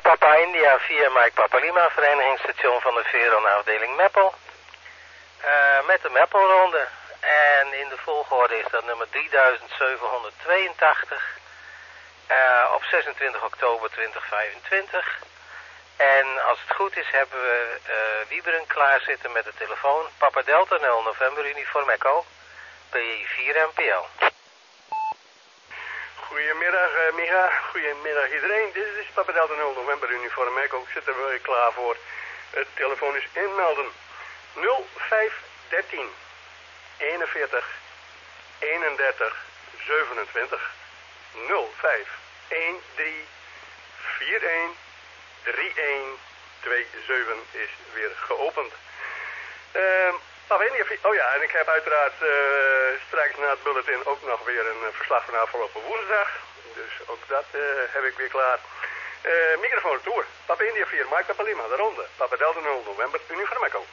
Papa India via Mike Papa Lima, verenigingsstation van de Veron afdeling Meppel. Met de Meppelronde. En in de volgorde is dat nummer 3782 op 26 oktober 2025. En als het goed is hebben we Wieberen klaarzitten met de telefoon. Papa Delta 0 November Uniform Echo, PI4 MPL. Goedemiddag Micha, goedemiddag iedereen. Dit is Papa Delta 0 November Uniform Echo. Ik zit er weer klaar voor. Het telefoon is inmelden. 0513 41 31 27 0513 41 3127 is weer geopend. Oh ja, en ik heb uiteraard straks na het bulletin ook nog weer een verslag van afgelopen woensdag. Dus ook dat heb ik weer klaar. Microfoon retour. Papa India 4, Mike Papa Lima, de ronde. Papa Delta 0 November, Uniform Echo.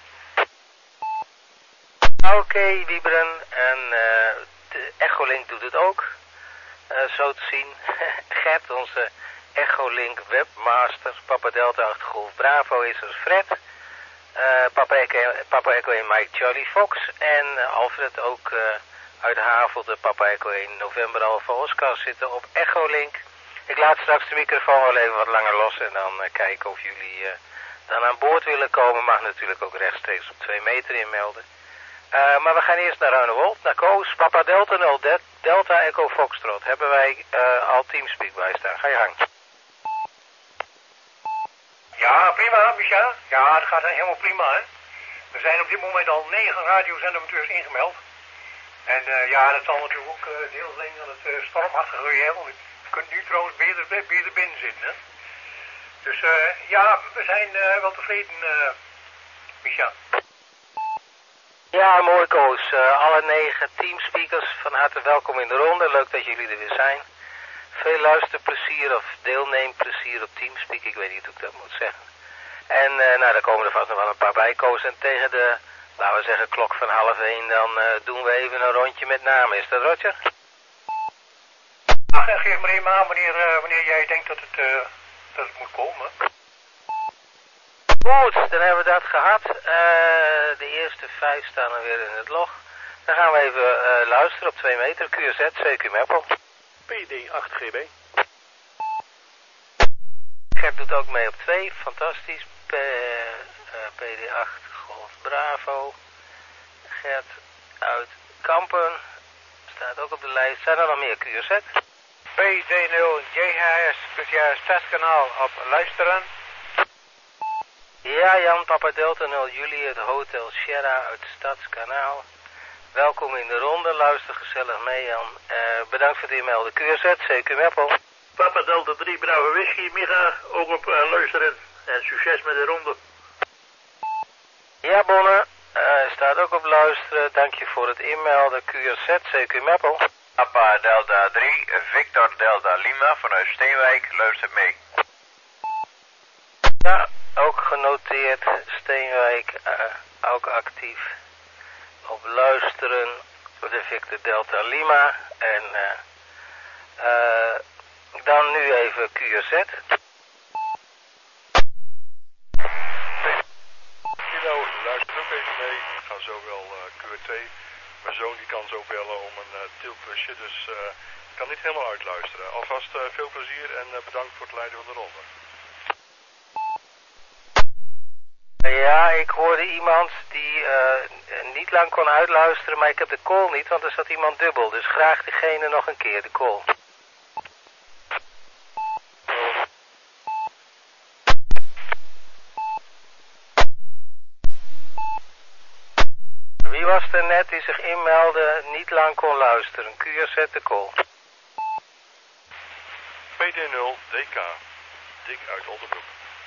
Oké, Wieberen. En de Echolink doet het ook. Zo te zien. Gert, onze Echolink webmaster. Papa Delta 8 Golf Bravo is er Fred. Papa Echo 1 Mike Charlie Fox. En Alfred ook uit Havelde. Papa Echo 1 November Alpha Oscar zitten op Echolink. Ik laat straks de microfoon wel even wat langer los. En dan kijken of jullie dan aan boord willen komen. Mag natuurlijk ook rechtstreeks op 2 meter inmelden. Maar we gaan eerst naar Ruinewold, naar Koos. Papa Delta 0 Delta Echo Foxtrot. Hebben wij al Teamspeak bij staan. Ga je gang. Ja, prima, Micha. Ja, het gaat helemaal prima, hè. Er zijn op dit moment al 9 radiozendamateurs ingemeld. En ja, dat zal natuurlijk ook deels alleen aan het stormachtige weer. Want je kunt nu trouwens beter binnen zitten, hè. Dus ja, we zijn wel tevreden, Micha. Ja, mooi Koos. Alle 9 teamspeakers van harte welkom in de ronde. Leuk dat jullie er weer zijn. Veel luisterplezier of deelneemplezier op Teamspeak. Ik weet niet hoe ik dat moet zeggen. En nou, daar komen er vast nog wel een paar bij, Koos. En tegen de, laten we zeggen, klok van 12:30, dan doen we even een rondje met namen. Is dat Roger? Ach, geef maar even aan wanneer jij denkt dat het moet komen. Goed, dan hebben we dat gehad. De eerste 5 staan er weer in het log. Dan gaan we even luisteren op 2 meter. QZ, CQ Meppel. PD 8 GB. Gert doet ook mee op 2, fantastisch. PD 8 Golf Bravo. Gert uit Kampen. Staat ook op de lijst. Zijn er nog meer QZ? PD0 JHS, speciaal Stadskanaal op luisteren. Ja, Jan, Papa Delta 0 Juli, het Hotel Sierra uit Stadskanaal. Welkom in de ronde, luister gezellig mee, Jan. Bedankt voor het inmelden. QZ, CQ Meppel. Papa Delta 3 Bravo Whisky, Micha, ook op luisteren. En succes met de ronde. Ja, Bonne, staat ook op luisteren. Dank je voor het inmelden. QZ, CQ Meppel. Papa Delta 3, Victor Delta Lima vanuit Steenwijk, luistert mee. Ja, ook genoteerd. Steenwijk, ook actief. Op luisteren, de Victor Delta Lima. En dan nu even QZ. Kilo, luister ook even mee. Ik ga zo wel QT. Mijn zoon die kan zo bellen om een tilplusje, dus ik kan niet helemaal uitluisteren. Alvast veel plezier en bedankt voor het leiden van de ronde. Ja, ik hoorde iemand die niet lang kon uitluisteren, maar ik heb de call niet, want er zat iemand dubbel. Dus graag diegene nog een keer, de call. Wie was er net die zich inmeldde, niet lang kon luisteren? QZ de call. PD0 DK, Dick uit Oldenbroek.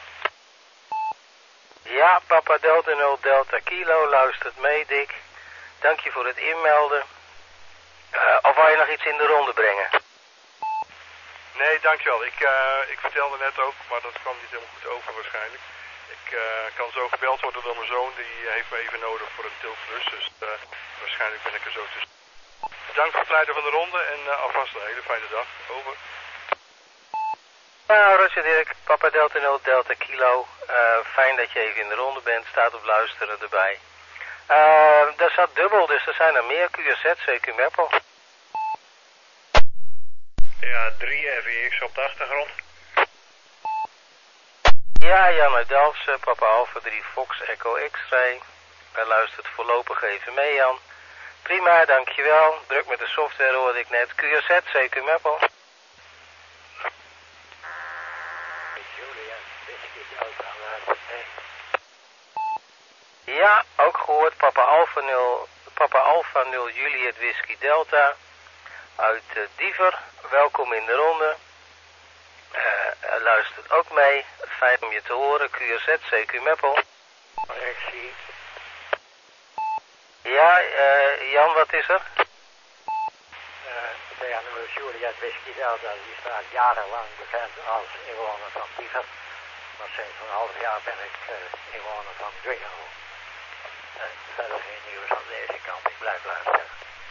Ja, Papa Delta 0 Delta Kilo luistert mee, Dick. Dank je voor het inmelden. Of wou je nog iets in de ronde brengen? Nee, dankjewel. Ik vertelde net ook, maar dat kwam niet helemaal goed over waarschijnlijk. Ik kan zo gebeld worden door mijn zoon, die heeft me even nodig voor een tilplus. Dus waarschijnlijk ben ik er zo tussen. Bedankt voor het leiden van de ronde en alvast een hele fijne dag. Over. Nou, Roger Dirk, Papa Delta 0 Delta Kilo. Fijn dat je even in de ronde bent, staat op luisteren erbij. Daar zat dubbel, dus er zijn er meer. QRZ, CQ Meppel. Ja, 3 FEX op de achtergrond. Ja, Jan uit Delftse, Papa Alpha 3 Fox Echo X-ray. Hij luistert voorlopig even mee, Jan. Prima, dankjewel. Druk met de software hoorde ik net. QRZ, CQ Meppel. Ja, ook gehoord. Papa Alpha 0 Juliet Whisky Delta uit Diever. Welkom in de ronde. Hij luistert ook mee. Fijn om je te horen. QRZ, CQ Meppel. Correctie. Ja, Jan, wat is er? Juliet Whisky Delta, die staat jarenlang bekend als inwoner van Diever. Maar sinds een half jaar ben ik inwoner van Dwingelo. Verder geen nieuws aan deze kant, ik blijf luisteren.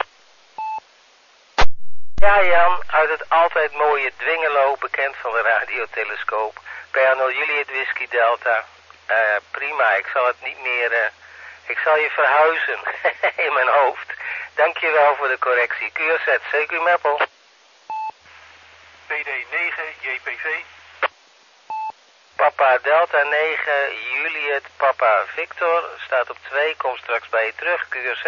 Ja, Jan, uit het altijd mooie Dwingelo, bekend van de radiotelescoop. PR0 Juliet Whisky Delta. Prima, ik zal het niet meer... ik zal je verhuizen in mijn hoofd. Dankjewel voor de correctie. QRZ, CQ Meppel. PD 9, JPV. Papa Delta 9, Juliet, Papa Victor. Staat op 2, kom straks bij je terug. QRZ.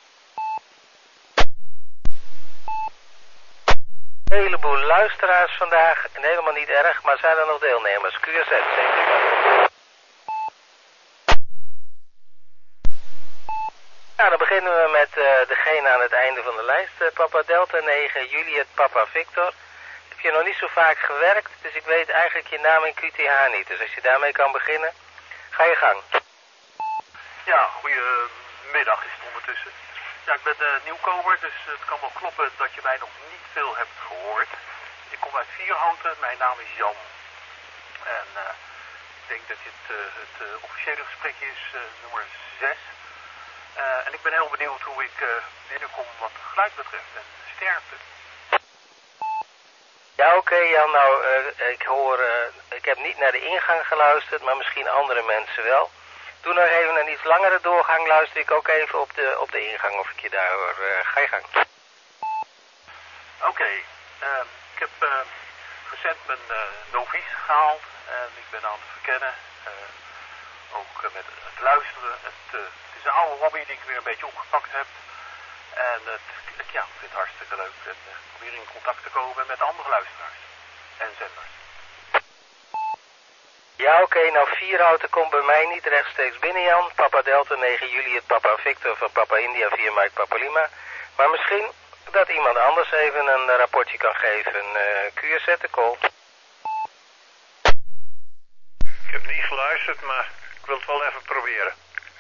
Een heleboel luisteraars vandaag. En helemaal niet erg, maar zijn er nog deelnemers? QRZ, zeker. Nou, dan beginnen we met degene aan het einde van de lijst. Papa Delta 9, Juliet, Papa Victor. Heb je nog niet zo vaak gewerkt, dus ik weet eigenlijk je naam in QTH niet. Dus als je daarmee kan beginnen, ga je gang. Ja, goedemiddag is het ondertussen. Ja, ik ben nieuwkomer, dus het kan wel kloppen dat je mij nog niet veel hebt gehoord. Ik kom uit Vierhouten, mijn naam is Jan. En ik denk dat dit het officiële gesprekje is, nummer 6. En ik ben heel benieuwd hoe ik binnenkom wat geluid betreft en sterkte. Ja, oké, Jan, nou, ik heb niet naar de ingang geluisterd, maar misschien andere mensen wel. Doe nog even een iets langere doorgang, luister ik ook even op de ingang of ik je daar hoor. Ga je gang. Oké, ik heb recent mijn novice gehaald en ik ben aan het verkennen. Ook met het luisteren. Het is een oude hobby die ik weer een beetje opgepakt heb. En ik vind het hartstikke leuk. En probeer in contact te komen met andere luisteraars en zenders. Ja, oké, nou Vierhouten komt bij mij niet rechtstreeks binnen, Jan. Papa Delta 9 Juliet, Papa Victor van Papa India 4 Mike Papa Lima. Maar misschien dat iemand anders even een rapportje kan geven. QRZ de call. Ik heb niet geluisterd, maar ik wil het wel even proberen.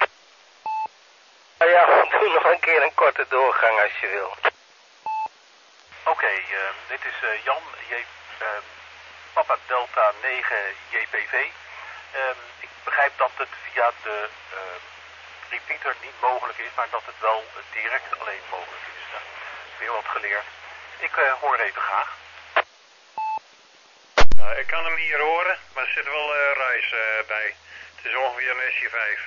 Nou ja, doe nog een keer een korte doorgang als je wil. Oké, dit is Jan, Papa Delta 9 JPV. Ik begrijp dat het via de repeater niet mogelijk is, maar dat het wel direct alleen mogelijk is. Weer wat geleerd. Ik hoor even graag. Ik kan hem hier horen, maar er zit wel ruis bij. Het is ongeveer een SJ5.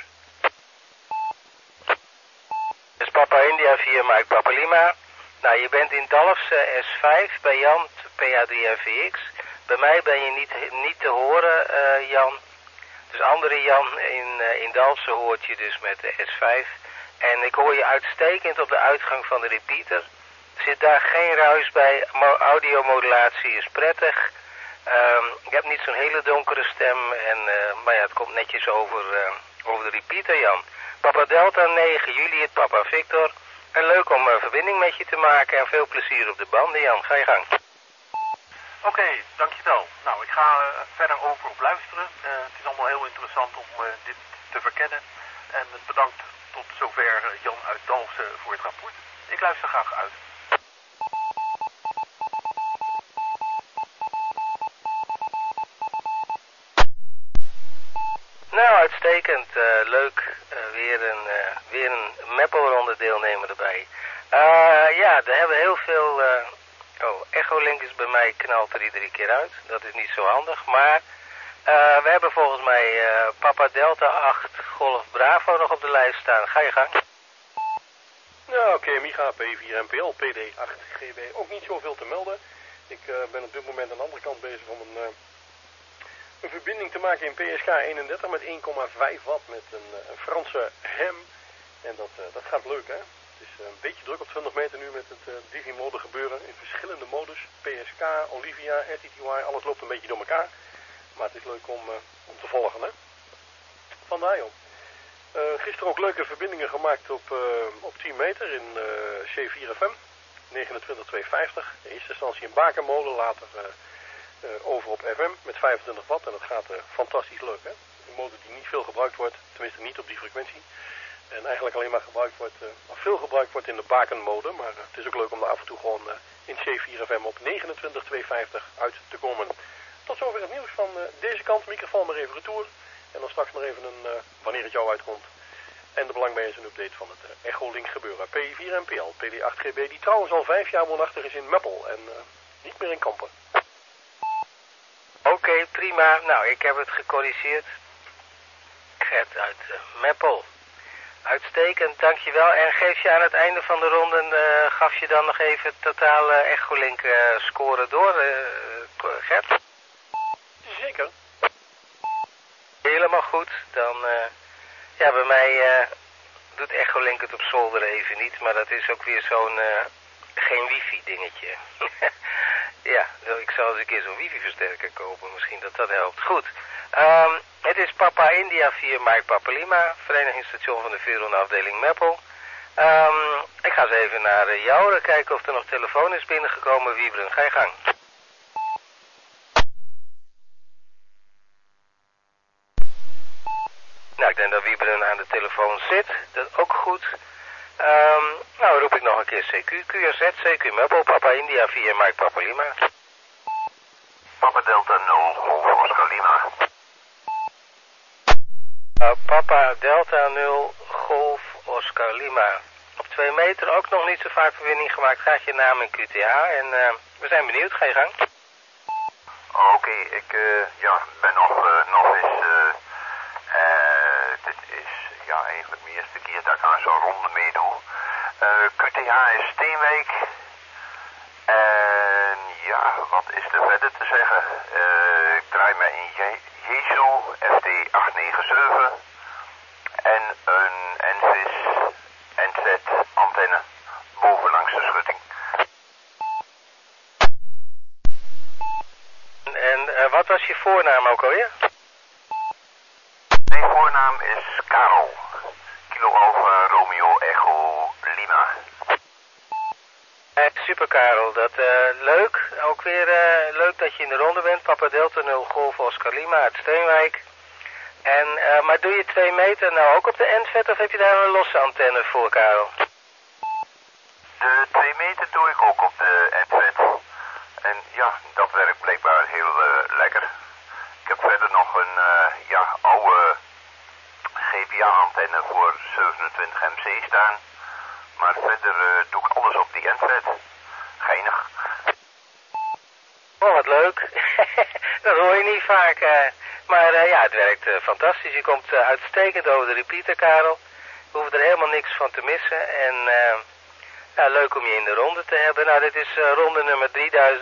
Dus Papa India 4 Mike Papa Lima. Nou, je bent in Dalfse S5 bij Jan PA3FVX. Bij mij ben je niet te horen, Jan. Dus andere Jan in Dalfse hoort je dus met de S5. En ik hoor je uitstekend op de uitgang van de repeater. Zit daar geen ruis bij. Audiomodulatie is prettig. Ik heb niet zo'n hele donkere stem. Maar ja, het komt netjes over de repeater, Jan. Papa Delta 9 Juliet, Papa Victor. En leuk om verbinding met je te maken. En veel plezier op de banden, Jan. Ga je gang. Oké, dankjewel. Nou, ik ga verder over op luisteren. Het is allemaal heel interessant om dit te verkennen. En bedankt tot zover Jan uit Dalfsen voor het rapport. Ik luister graag uit. Nou, uitstekend. Leuk. Weer een Meppelronde deelnemer erbij. Ja, er hebben heel veel Oh, Echolink is bij mij knalt er iedere keer uit. Dat is niet zo handig, maar we hebben volgens mij Papa Delta 8 Golf Bravo nog op de lijst staan. Ga je gang. Nou, oké, Micha, P4 NPL, PD 8GB, ook niet zoveel te melden. Ik ben op dit moment aan de andere kant bezig om een verbinding te maken in PSK 31 met 1,5 watt met een Franse hem. En dat gaat leuk, hè? Het is een beetje druk op 20 meter nu met het Digimode gebeuren in verschillende modus. PSK, Olivia, RTTY, alles loopt een beetje door elkaar. Maar het is leuk om te volgen, hè? Vandaar, joh. Gisteren ook leuke verbindingen gemaakt op 10 meter in C4FM, 29250. In eerste instantie in bakenmolen, later over op FM met 25 watt. En dat gaat fantastisch leuk, hè? Een motor die niet veel gebruikt wordt, tenminste niet op die frequentie. En eigenlijk alleen maar veel gebruikt wordt in de bakenmode. Maar het is ook leuk om er af en toe gewoon in C4FM op 29250 uit te komen. Tot zover het nieuws van deze kant. Microfoon maar even retour. En dan straks maar even wanneer het jou uitkomt. En de belang bij is een update van het Echolink gebeuren. P4 NPL, PD 8GB, die trouwens al 5 jaar woonachtig is in Meppel. En niet meer in Kampen. Oké, prima. Nou, ik heb het gecorrigeerd. Gert uit Meppel. Uitstekend, dankjewel. En geef je aan het einde van de ronde, gaf je dan nog even het totale Echolink scoren door, Gert? Zeker. Helemaal goed. Dan, ja, bij mij doet Echolink het op zolder even niet, maar dat is ook weer zo'n geen wifi dingetje. Ja, ik zal eens een keer zo'n wifi versterker kopen, misschien dat dat helpt. Goed. Het is Papa India 4 Mike Papa Lima, verenigingsstation van de Veron afdeling Meppel. Ik ga eens even naar jou kijken of er nog telefoon is binnengekomen. Wiebren, ga je gang. Nou, ik denk dat Wiebren aan de telefoon zit. Dat is ook goed. Nou, roep ik nog een keer CQ, QRZ, CQ Meppel, Papa India 4 Mike Papa Lima. Papa Delta 0, Golf Oscar Lima. Papa Delta 0, Golf Oscar Lima. Op 2 meter ook nog niet zo vaak verbinding gemaakt. Graag je naam en QTA en we zijn benieuwd. Ga je gang. Oké, ik ben nog eens... dit is eigenlijk de eerste keer dat ik aan zo'n ronde meedoe. QTH is Steenwijk. En ja, wat is er verder te zeggen? Ik draai me in Jesu FT 897 en een NVIS NZ antenne bovenlangs de schutting. En wat was je voornaam ook alweer? Mijn voornaam is Karel. Kilo Alpha Romeo Echo Lima. Super Karel, dat leuk. Ook weer leuk dat je in de ronde bent. Papa Delta 0 Golf Oscar Lima uit Steenwijk. En, maar doe je 2 meter nou ook op de NZ of heb je daar een losse antenne voor, Karel? De 2 meter doe ik ook op de NZ. En ja, dat werkt blijkbaar heel lekker. Ik heb verder nog een oude GPA-antenne voor 27 MC staan. Maar verder doe ik alles op die NZ. Geinig. Oh, wat leuk. Dat hoor je niet vaak. Maar ja, het werkt fantastisch. Je komt uitstekend over de repeater, Karel. We hoeven er helemaal niks van te missen. En ja, leuk om je in de ronde te hebben. Nou, dit is ronde nummer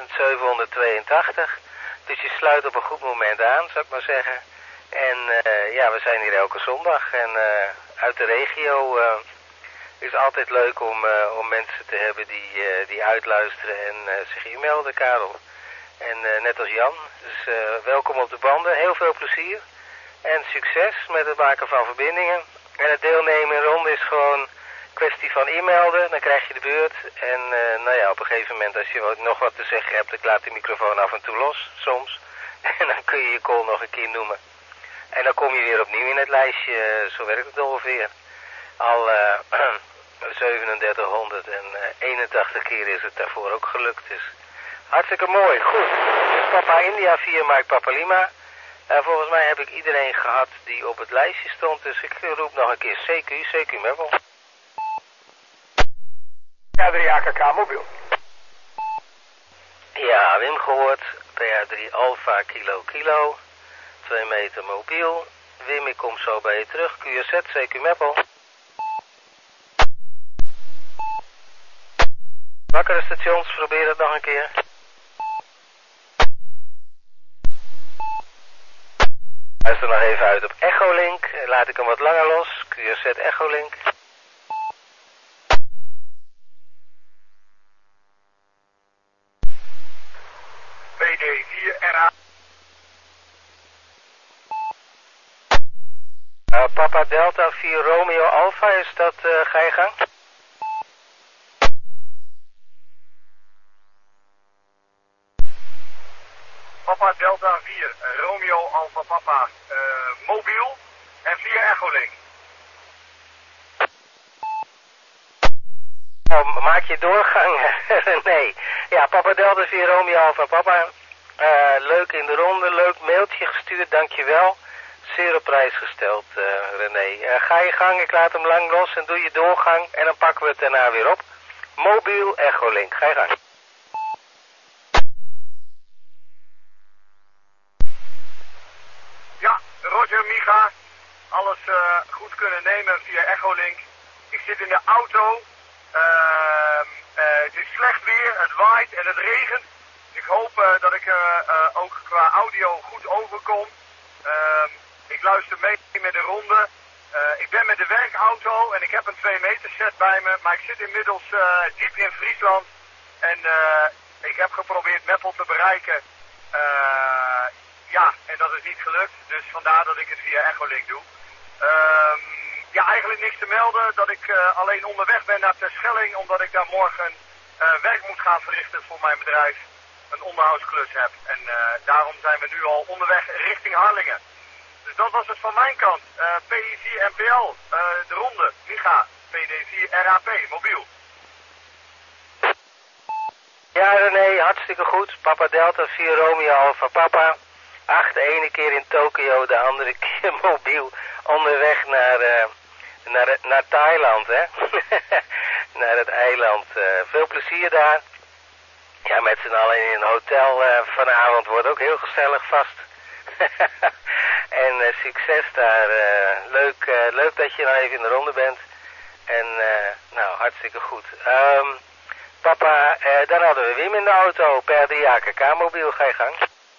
3782. Dus je sluit op een goed moment aan, zou ik maar zeggen. En ja, we zijn hier elke zondag. En uit de regio is altijd leuk om mensen te hebben die uitluisteren en zich hier melden, Karel. En net als Jan. Dus welkom op de banden. Heel veel plezier. En succes met het maken van verbindingen. En het deelnemen in ronde is gewoon een kwestie van e-melden. Dan krijg je de beurt. En nou ja, op een gegeven moment als je nog wat te zeggen hebt, ik laat de microfoon af en toe los, soms. En dan kun je je call nog een keer noemen. En dan kom je weer opnieuw in het lijstje. Zo werkt het ongeveer. Al 3781 keer is het daarvoor ook gelukt. Dus hartstikke mooi. Goed. Dus Papa India 4 Mike Papa Lima. Volgens mij heb ik iedereen gehad die op het lijstje stond. Dus ik roep nog een keer CQ Meppel. Ja, 3 AKK mobiel. Ja, Wim gehoord. PA3 Alpha Kilo Kilo. 2 meter mobiel. Wim, ik kom zo bij je terug. QZ, CQ Meppel. Wakkere stations, probeer het nog een keer. Luister nog even uit op Echolink. Laat ik hem wat langer los. QZ Echolink. PD4RA. Papa Delta 4 Romeo Alpha, is dat, ga je gang? Papa Delta 4 Romeo Alpha Papa mobiel en 4 Echolink. Oh, maak je doorgang? Nee. Ja, Papa Delta 4 Romeo Alpha Papa. Leuk in de ronde, leuk mailtje gestuurd, dankjewel. Zeer op prijs gesteld, René. Ga je gang, ik laat hem lang los en doe je doorgang en dan pakken we het daarna weer op. Mobiel Echolink, ga je gang. Ja, Roger Micha. Alles goed kunnen nemen via Echolink. Ik zit in de auto. Het is slecht weer, het waait en het regent. Ik hoop dat ik ook qua audio goed overkom. Ik luister mee met de ronde. Ik ben met de werkauto en ik heb een 2 meter set bij me. Maar ik zit inmiddels diep in Friesland. En ik heb geprobeerd Meppel te bereiken. Ja, en dat is niet gelukt. Dus vandaar dat ik het via Echolink doe. Ja, eigenlijk niks te melden. Dat ik alleen onderweg ben naar Terschelling. Omdat ik daar morgen werk moet gaan verrichten voor mijn bedrijf. Een onderhoudsklus heb. En daarom zijn we nu al onderweg richting Harlingen. Dus dat was het van mijn kant. PI4 NPL, de ronde, Micha, PD4 RAP, mobiel. Ja, René, hartstikke goed. Papa Delta 4 Romeo Alpha Papa. 8, de ene keer in Tokio, de andere keer mobiel. Onderweg naar Thailand, hè. Naar het eiland. Veel plezier daar. Ja, met z'n allen in een hotel vanavond wordt ook heel gezellig vast. En succes daar. Leuk dat je nou even in de ronde bent. En nou, hartstikke goed. Papa, dan hadden we Wim in de auto. Per 3 AKK mobiel, ga je gang.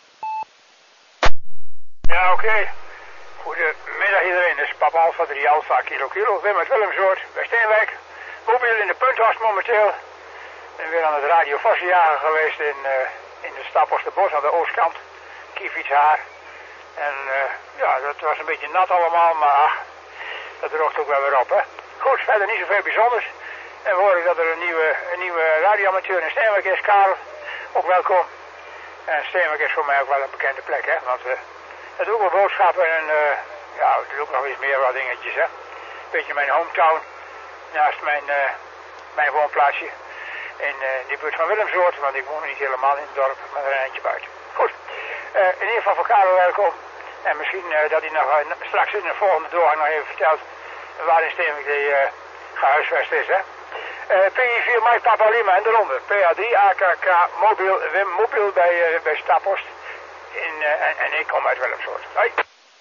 Ja, oké. Goedemiddag iedereen. Dit is Papa Alpha 3 Alpha Kilo Kilo. Wim uit Willemsoort bij Steenwijk. Mobiel in de punthorst momenteel. En weer aan het Radio Vosje jagen geweest in de Staphorsterbos aan de oostkant. Kiefietshaar. En ja, dat was een beetje nat allemaal, maar ach, dat droogt ook wel weer op, hè. Goed, verder niet zoveel bijzonders. En hoor ik dat er een nieuwe radioamateur in Steenwijk is, Karel. Ook welkom. En Steenwijk is voor mij ook wel een bekende plek, hè. Want het doet ook wel boodschappen en ja, het doet ook nog eens meer wat dingetjes, hè. Een beetje mijn hometown, naast mijn woonplaatsje. In de buurt van Willemsoort, want ik woon niet helemaal in het dorp, maar er een eindje buiten. Goed, in ieder geval voor Karel welkom. En misschien dat hij nog straks in de volgende doorgang nog even vertelt waarin Steenwijk die gehuisvest is, hè. PI4 Mike Papa Lima in de ronde. PA3 AKK mobiel, Wim mobiel bij Staphorst. En ik kom uit Willemsoort. Hoi.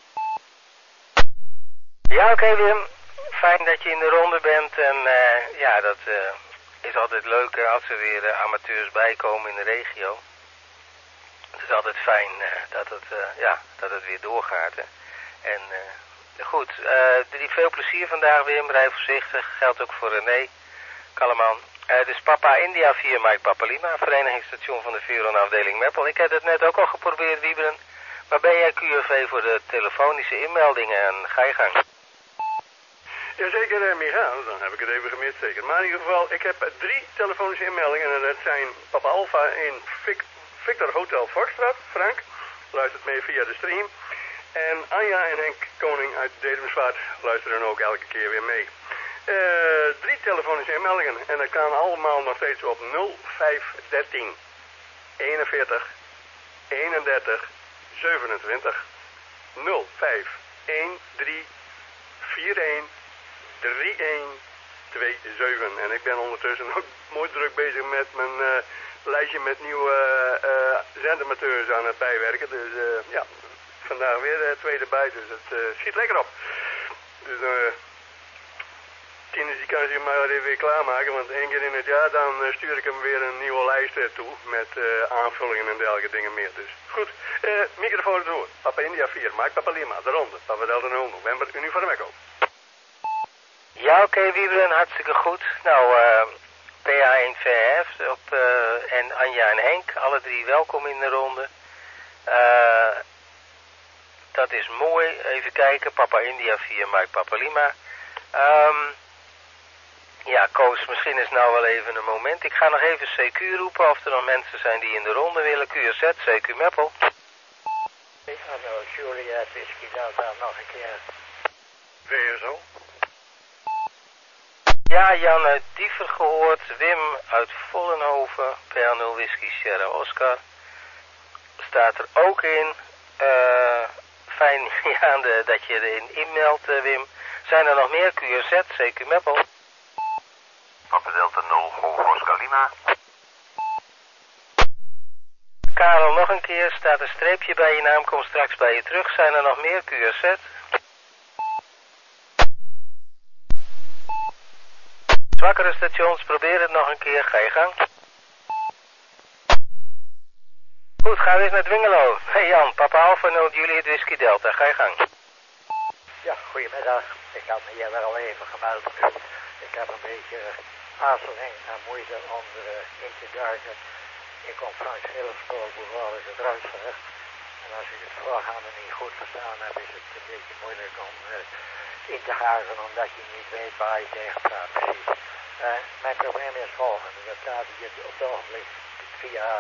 Ja, oké, Wim. Fijn dat je in de ronde bent. En ja, dat is altijd leuk als er weer amateurs bijkomen in de regio. Het is altijd fijn dat het weer doorgaat. Hè. En goed, veel plezier vandaag, Wim. Rij voorzichtig. Geldt ook voor René Kalleman. Dus Papa India 4 Mike Papa Lima, verenigingsstation van de Vuron afdeling Meppel. Ik heb het net ook al geprobeerd, Wieberen. Maar ben jij QFV voor de telefonische inmeldingen en ga je gang? Jazeker, Micha, dan heb ik het even gemist zeker. Maar in ieder geval, ik heb 3 telefonische inmeldingen en dat zijn Papa Alpha in Victor Hotel Vorstraat, Frank, luistert mee via de stream. En Anja en Henk Koning uit Dedemsvaart luisteren ook elke keer weer mee. 3 telefonische inmeldingen en dat kan allemaal nog steeds op 0513 41 31 27 0513 41 3127. En ik ben ondertussen ook mooi druk bezig met mijn lijstje met nieuwe zendamateurs aan het bijwerken. Dus ja, vandaag weer twee erbij, dus het schiet lekker op. Dus Tinus die kan zich maar even weer klaarmaken, want 1 keer in het jaar dan stuur ik hem weer een nieuwe lijst toe met aanvullingen en dergelijke dingen meer. Dus goed, microfoon door. Papa India 4, Mike Papa Lima, de ronde. Papa Delta 0, November, Uniform Echo. Ja, oké, Wieberen, hartstikke goed. Nou, PA1 VF en Anja en Henk, alle drie welkom in de ronde. Dat is mooi. Even kijken, Papa India 4, Mike Papa Lima. Ja, Koos, misschien is nou wel even een moment. Ik ga nog even CQ roepen of er nog mensen zijn die in de ronde willen. QZ, CQ Meppel. Hallo, Julia, Whisky Delta, nog een keer. VSO. Ja, Jan uit Diever gehoord. Wim uit Vollenhoven. PL0 Whisky Sierra Oscar. Staat er ook in. Fijn, Jan, dat je erin inmeldt, Wim. Zijn er nog meer? QZ, CQ Meppel. Papa Delta 0, Golf Oscar Lima. Karel, nog een keer. Staat een streepje bij je naam, kom straks bij je terug. Zijn er nog meer? QZ. Zwakkere stations, probeer het nog een keer. Ga je gang. Goed, gaan we eens naar Dwingelo. Hey Jan, Papa Alpha 0 Juliet Whisky Delta. Ga je gang. Ja, goedemiddag. Ik had me hier al even gemeld. Ik heb een beetje aarzeling en moeite om erin te duiken. Ik kom Frans Hillespoor behoorlijk het Ruitsrecht. En als ik het voorgaande niet goed verstaan heb, is het een beetje moeilijk om in te haken, omdat je niet weet waar je tegen praat precies. Mijn probleem is volgende. Dat gaat hier op het ogenblik via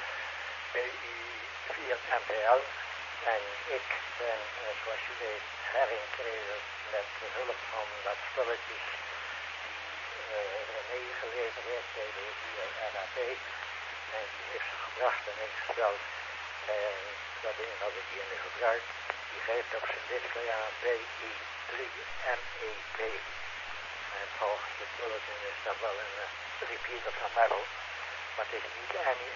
via MPL. En ik ben, zoals je weet, herinkregen met hulp van dat spulletjes die René geleverd heeft via RAP. En die heeft ze gebracht en ingesteld. En dat ding dat ik hier gebruik, die geeft op zijn display aan PI3MEP. En volgens de bulletin is dat wel een repeater van Merrill. Maar het is niet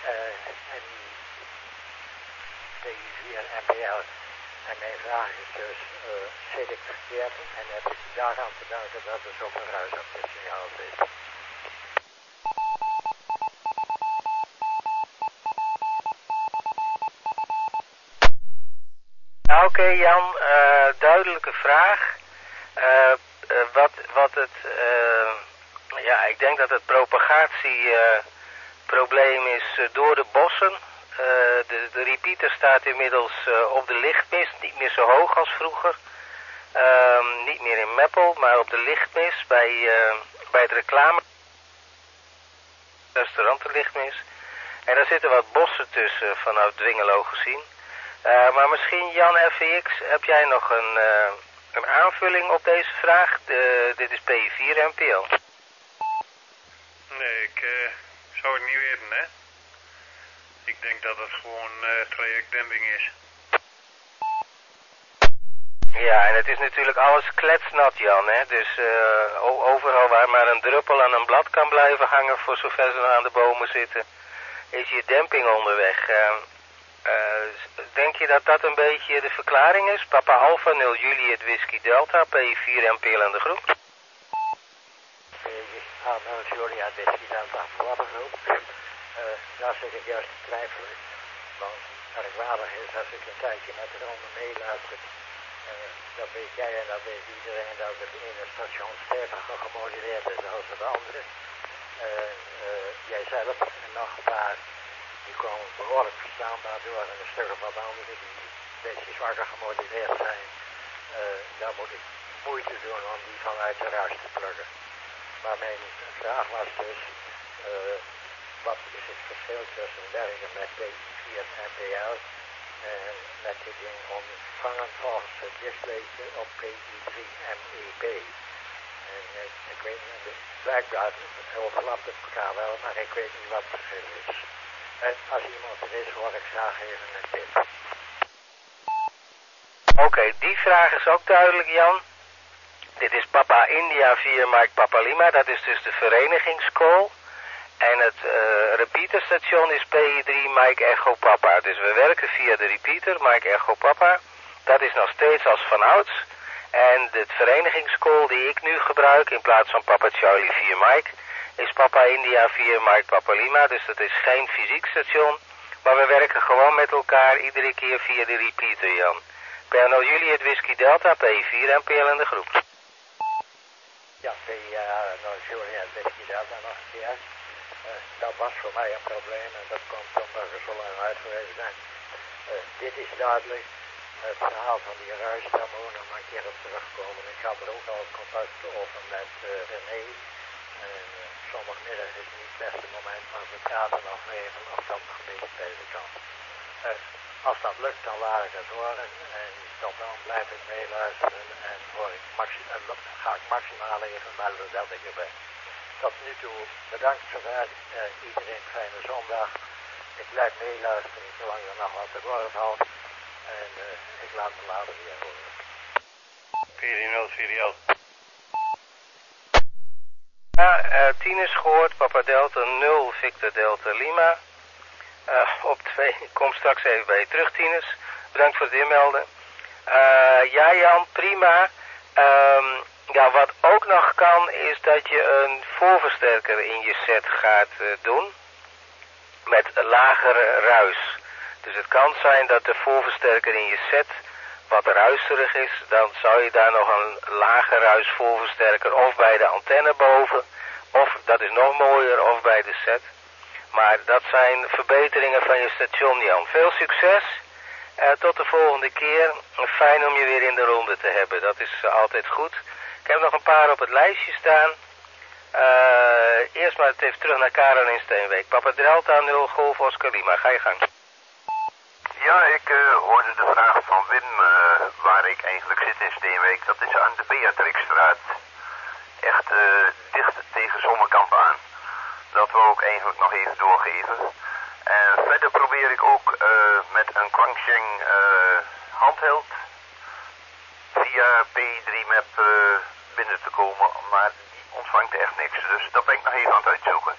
PI4 MPL. En mijn vraag is dus, zit ik verkeerd en heb ik daaraan te danken dat er zoveel ruis op het signaal zit. Oké, Jan, duidelijke vraag. Ja, ik denk dat het propagatieprobleem is door de bossen. De repeater staat inmiddels op de lichtmis, niet meer zo hoog als vroeger. Niet meer in Meppel, maar op de lichtmis bij het reclame restaurant de lichtmis. En daar zitten wat bossen tussen vanuit Dwingelo gezien. Maar misschien Jan FVX, heb jij nog een aanvulling op deze vraag? Dit is PI4 MPL. Nee, ik zou het niet weten, hè. Ik denk dat het gewoon trajectdemping is. Ja, en het is natuurlijk alles kletsnat, Jan, hè. Dus overal waar maar een druppel aan een blad kan blijven hangen, voor zover ze nog aan de bomen zitten, is je demping onderweg. Denk je dat dat een beetje de verklaring is? Papa Alpha 0 Juliet Whisky Delta, P4 MPL in de groep. P4 Juliet Whisky Delta voor de groep. Daar zit ik juist te twijfelen. Want merkwaardig is als ik een tijdje met de ronde meeluister. Dan weet jij en dan weet iedereen dat het ene station steviger gemoduleerd is dan het andere. Jijzelf en nog een paar. Die komen behoorlijk verstaanbaar door en een stuk of wat andere die een beetje zwakker gemoduleerd zijn. Daar moet ik moeite doen om die vanuit de ruis te plukken. Maar mijn vraag was dus, wat is het verschil tussen werken met PI4 en PL en met dit ding ontvangen volgens het displaytje op PI3 MEP. En ik weet niet, dus blijkbaar overlapt het elkaar wel, maar ik weet niet wat het verschil is. En als iemand er is, hoor ik graag even een tip. Oké, die vraag is ook duidelijk, Jan. Dit is Papa India 4 Mike Papa Lima, dat is dus de verenigingscall. En het repeaterstation is PI3 Mike Echo Papa. Dus we werken via de repeater Mike Echo Papa. Dat is nog steeds als vanouds. En de verenigingscall die ik nu gebruik in plaats van Papa Charlie 4 Mike is Papa India 4 Mike Papa Lima. Dus dat is geen fysiek station. Maar we werken gewoon met elkaar iedere keer via de repeater, Jan. Pernod Juliet Whisky Delta P4 en PL in de groep. Ja, Pernod Juliet Whisky Delta nog een keer. Dat was voor mij een probleem en dat komt omdat we zo lang uit geweest zijn. Dit is duidelijk. Het verhaal van die ruis, daar moeten we nog een keer op terugkomen. Ik had er ook al contact over met René. En zondagmiddag is niet het beste moment, maar we praten nog even of dat nog een beetje tegen kan. Als dat lukt, dan laat ik het horen. En tot dan blijf ik meeluisteren en ga ik maximaal even melden dat ik er ben. Tot nu toe bedankt zover. Iedereen fijne zondag. Ik blijf meeluisteren zolang er nog wat te woord houdt. En ik laat me later weer horen. 4-0. Ja, 10 is gehoord. Papa Delta 0, Victor Delta Lima. Op 2. Ik kom straks even bij je terug, Tinus. Bedankt voor het inmelden. Ja, Jan, prima. Ja, wat ook nog kan is dat je een voorversterker in je set gaat doen. Met lagere ruis. Dus het kan zijn dat de voorversterker in je set wat ruiserig is. Dan zou je daar nog een lage ruis voorversterker of bij de antenne boven. Of, dat is nog mooier, of bij de set. Maar dat zijn verbeteringen van je station, Jan. Veel succes. Tot de volgende keer. Fijn om je weer in de ronde te hebben. Dat is altijd goed. Ik heb nog een paar op het lijstje staan. Eerst maar het even terug naar Karel in Steenwijk. Papa Delta 0 Golf Oscar Lima. Ga je gang. Ja, ik hoorde de vraag van Wim waar ik eigenlijk zit in Steenwijk. Dat is aan de Beatrixstraat. Echt dicht tegen Zonnekamp aan. Dat wil ik eigenlijk nog even doorgeven. En verder probeer ik ook met een Quansheng handheld via P3Map binnen te komen. Maar die ontvangt echt niks. Dus dat ben ik nog even aan het uitzoeken.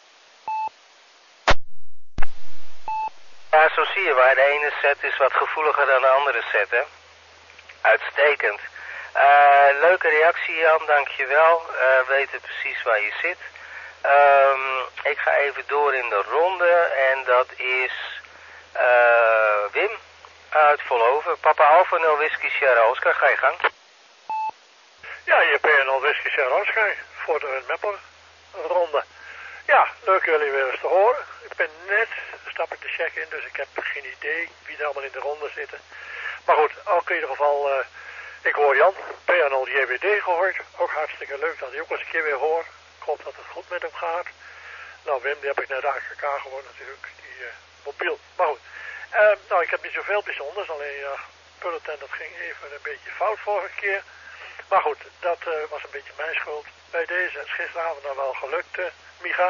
Ja, zo zie je waar. De ene set is wat gevoeliger dan de andere set, hè. Uitstekend. Leuke reactie, Jan, dankjewel. Weten precies waar je zit. Ik ga even door in de ronde en dat is Wim uit Volhoven. Papa Alpha 0 Whisky Sierra Oscar, ga je gang. Ja, je bent al Whisky Sierra Oscar voor de Mepper ronde. Ja, leuk jullie weer eens te horen. Ik ben net een stapje te checken in, dus ik heb geen idee wie er allemaal in de ronde zitten. Maar goed, ook in ieder geval, ik hoor Jan, PNL JWD gehoord. Ook hartstikke leuk dat hij ook eens een keer weer hoort. Ik hoop dat het goed met hem gaat. Nou, Wim, die heb ik net AKK gehoord natuurlijk, die mobiel. Maar goed, nou, ik heb niet zoveel bijzonders, alleen bulletin, dat ging even een beetje fout vorige keer. Maar goed, dat was een beetje mijn schuld. Bij deze is gisteravond dan wel gelukt, Micha.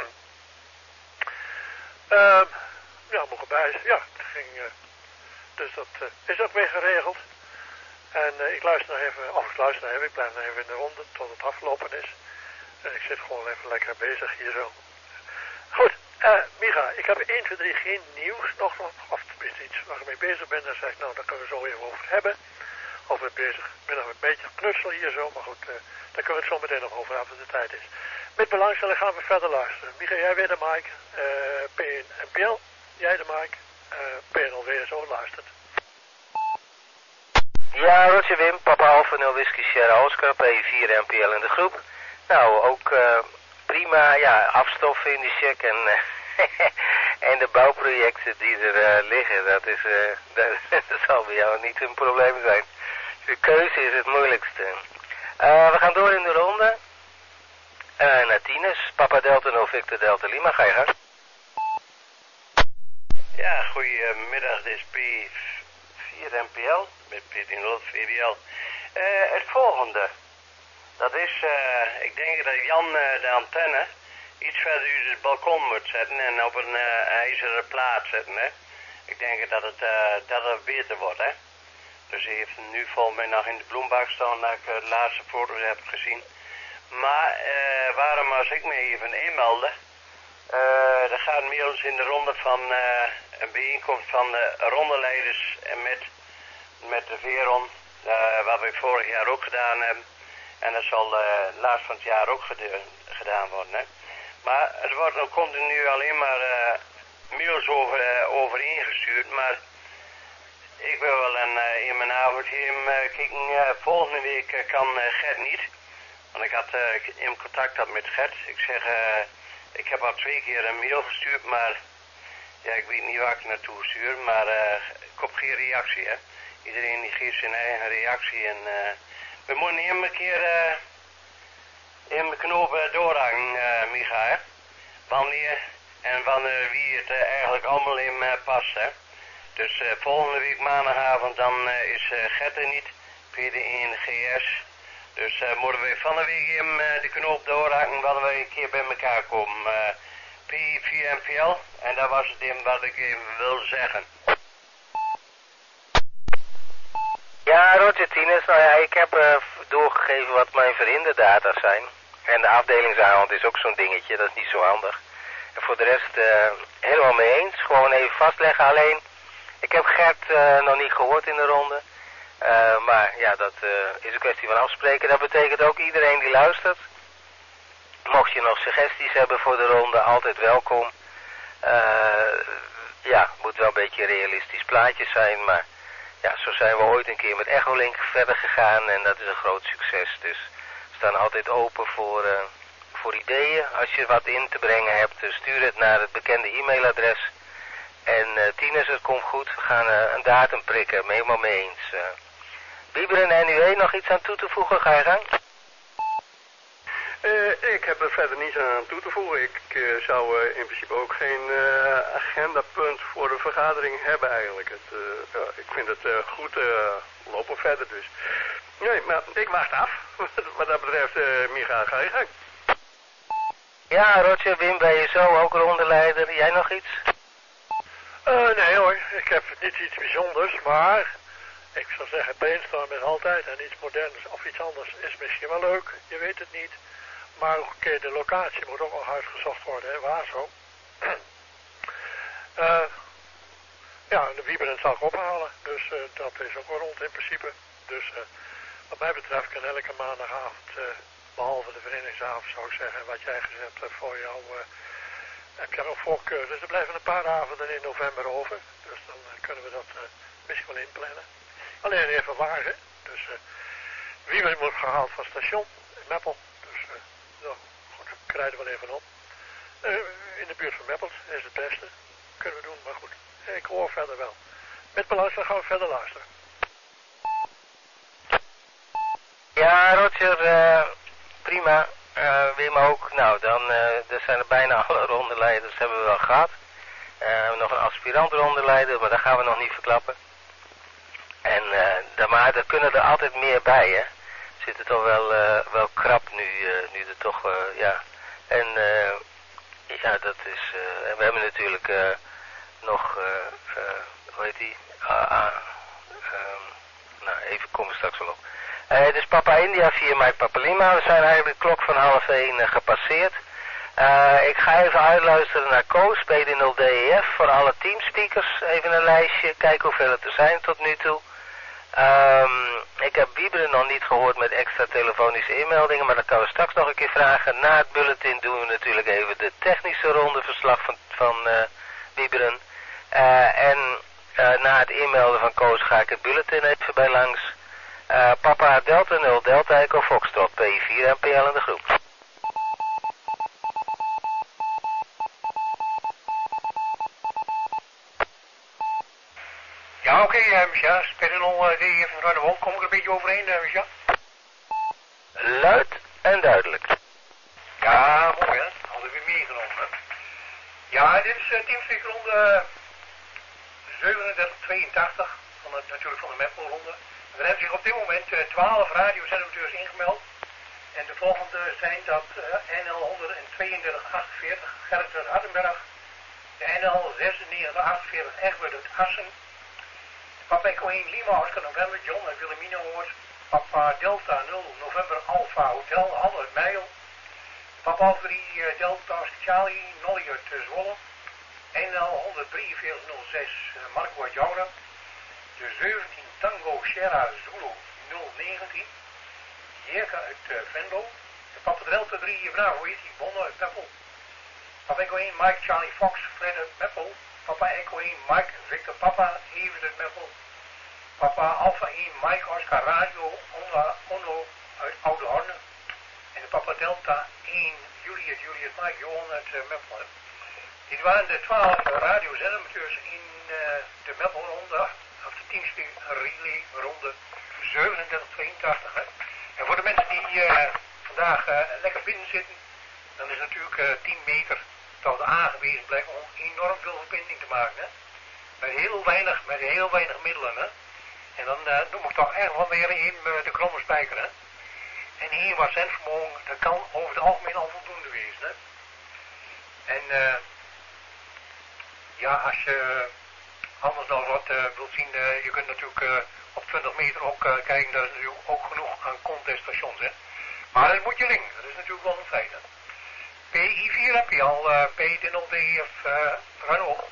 Ja, moet erbij. Ja, het ging, dus dat is ook weer geregeld. En ik luister nog even, ik blijf nog even in de ronde tot het afgelopen is. En ik zit gewoon even lekker bezig hier zo. Goed, Micha, ik heb 1, 2, 3 geen nieuws nog, of tenminste iets waar ik mee bezig ben. Dan zeg ik, nou, daar kunnen we zo even over hebben. Of ik ben nog een beetje knutselen hier zo, maar goed, daar kunnen we het zo meteen nog over hebben als de tijd is. Met belangstelling gaan we verder luisteren. Micha, jij weer de mic, PNPL, jij de mic, PNL weer zo luistert. Ja, Roger Wim, Papa Alpha 0 Whisky Sierra Oscar, P4 NPL in de groep. Nou, ook prima, ja, afstoffen in de check en, en de bouwprojecten die er liggen, dat zal bij jou niet een probleem zijn. De keuze is het moeilijkste. We gaan door in de ronde. Naar Tinus, Papa Delta 0 Victor Delta Lima, ga je gang. Ja, goedemiddag, dit is P4 NPL met P10 VDL. Het volgende, dat is, ik denk dat Jan de antenne iets verder uit het balkon moet zetten en op een ijzeren plaat zetten, hè. Ik denk dat het beter wordt, hè. Dus hij heeft nu volgens mij nog in de bloembak staan dat ik de laatste foto's heb gezien. Maar waarom als ik me even inmelden, Er gaan mails in de ronde van een bijeenkomst van de rondeleiders met de Veron, wat we vorig jaar ook gedaan hebben. En dat zal laatst van het jaar ook gedaan worden. Hè. Maar er wordt ook continu alleen maar mails over ingestuurd. Maar ik wil wel in mijn avondheen kijken. Volgende week kan Gert niet. Want ik had in contact had met Gert. Ik zeg, ik heb al 2 keer een mail gestuurd, maar ja, ik weet niet waar ik naartoe stuur. Maar ik heb geen reactie, hè. Iedereen die geeft zijn eigen reactie. En we moeten hem een keer in de knoop doorhangen, Micha, hè. Wanneer en wanneer wie het eigenlijk allemaal in past, hè. Dus volgende week maandagavond dan is Gert er niet, PD1 GS. Dus moeten we van de week in de knoop doorhakken, wanneer we een keer bij elkaar komen. P4MPL, en dat was het in wat ik even wilde zeggen. Ja, Roger Tines, nou ja, ik heb doorgegeven wat mijn verhinderdata zijn. En de afdelingsavond is ook zo'n dingetje, dat is niet zo handig. En voor de rest helemaal mee eens, gewoon even vastleggen. Alleen, ik heb Gert nog niet gehoord in de ronde. Maar ja, dat is een kwestie van afspreken. Dat betekent ook iedereen die luistert. Mocht je nog suggesties hebben voor de ronde, altijd welkom. Ja, moet wel een beetje een realistisch plaatje zijn, maar ja, zo zijn we ooit een keer met Echolink verder gegaan en dat is een groot succes. Dus we staan altijd open voor ideeën. Als je wat in te brengen hebt, stuur het naar het bekende e-mailadres. En Tinus, het komt goed. We gaan een datum prikken, helemaal mee eens. Wieberen en NUE, nog iets aan toe te voegen? Ga je gang? Ik heb er verder niets aan toe te voegen. Ik zou in principe ook geen agendapunt voor de vergadering hebben eigenlijk. Ik vind het goed lopen verder dus. Nee, maar ik wacht af. Wat dat betreft, Micha, ga je gang. Ja, Roger, Wim, ben je zo ook rondeleider? Jij nog iets? Nee hoor, ik heb niet iets bijzonders, maar ik zou zeggen brainstorm is altijd en iets moderns of iets anders is misschien wel leuk, je weet het niet. Maar oké, de locatie moet ook nog uitgezocht worden, hè, waar zo. Ja, de Wieberen zal ik ophalen, dus dat is ook wel rond in principe. Dus wat mij betreft kan elke maandagavond, behalve de vereningsavond zou ik zeggen, wat jij gezet hebt voor jou, heb je nog voorkeur. Dus er blijven een paar avonden in november over, dus dan kunnen we dat misschien wel inplannen. Alleen even wagen, dus Wieberen wordt gehaald van het station in Meppel. Nou, goed, ik rijd er wel even op. In de buurt van Meppels is het beste. Kunnen we doen, maar goed. Ik hoor verder wel. Met beluisteren gaan we verder luisteren. Ja, Roger, prima. Wim ook. Nou, dan zijn er bijna alle rondeleiders hebben we wel gehad. Nog een aspirant rondeleider, maar daar gaan we nog niet verklappen. En maar er kunnen er altijd meer bij, hè. Zit het toch wel krap nu er toch, ja. En ja, dat is, we hebben natuurlijk nog, hoe heet die? Nou, even komen we straks wel op. Dus Papa India via Mike Papa Lima. We zijn eigenlijk de klok van 12:30 gepasseerd. Ik ga even uitluisteren naar Koos, PD0DEF, voor alle teamspeakers. Even een lijstje, kijken hoeveel het er zijn tot nu toe. Ik heb Wieberen nog niet gehoord met extra telefonische inmeldingen, maar dat kan we straks nog een keer vragen. Na het bulletin doen we natuurlijk even de technische rondeverslag van Wieberen. En na het inmelden van Koos ga ik het bulletin even bij langs. Papa Delta 0 Delta Echo Foxtrot P4 MPL in de groep. Ja, oké, Micha. Spedinol DEF van de Wolf. Kom ik er een beetje overheen, Micha? Luid en duidelijk. Ja, mooi hè. Hadden we weer meegenomen. Ja, dit is teamspeakronde 3782. Natuurlijk van de Meppelronde. Er hebben zich op dit moment 12 radiozenders ingemeld. En de volgende zijn dat NL 13248 Gerrit uit Hardenberg. De NL 9648 Egbert uit Assen. Papa Echo 1 Lima Oscar November John uit Wilhelmina Hoort. Papa Delta 0 November Alpha Hotel Halle uit Meijel. Papa 3 Delta Charlie, Nolly uit Zwolle. NL 14306 Marco uit Joura. De 17 Tango Sierra Zulu 019. Jerka uit Venlo. De Papa Delta 3 Bravo is die Bonne uit Meppel. Papa Echo 1 Mike Charlie Fox Fred uit Meppel. Papa Echo 1 Mike Victor Papa Evert uit Meppel. Papa Alpha 1 Mike Oscar Radio Onno uit Oude Horne. En de Papa Delta 1 Juliet Mike Johan uit Meppel. Dit waren de 12 radiozendamateurs in de Meppelronde. Of de Teamspeak Relay ronde 3782. En voor de mensen die vandaag lekker binnen zitten, dan is natuurlijk 10 meter tot de aangewezen plek om enorm veel verbinding te maken. Hè? Met heel weinig middelen. Hè? En dan noem ik toch echt wel weer in de kromme spijker. Hè? En 1 watt zendvermogen, dat kan over het algemeen al voldoende wezen. Hè? En ja, als je anders nog wat wilt zien, je kunt natuurlijk op 20 meter ook kijken, dat is natuurlijk ook genoeg aan conteststations. Hè? Maar dat moet je lingen, dat is natuurlijk wel een feit. Hè? PI4 heb je al, P10DF, ruim op.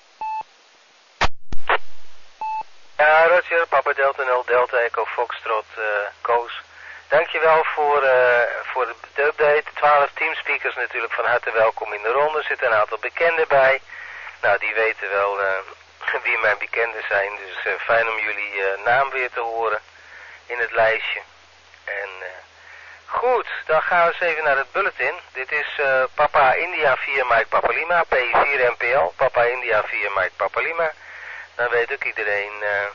Ja, Roger, Papa Delta 0, Delta Echo Foxtrot, Koos. Dankjewel voor de update. 12 teamspeakers natuurlijk van harte welkom in de ronde. Er zitten een aantal bekenden bij. Nou, die weten wel wie mijn bekenden zijn. Dus fijn om jullie naam weer te horen in het lijstje. En goed, dan gaan we eens even naar het bulletin. Dit is Papa India 4 Mike Papa Lima, P4 MPL, Papa India 4 Mike Papa Lima. Dan weet ook iedereen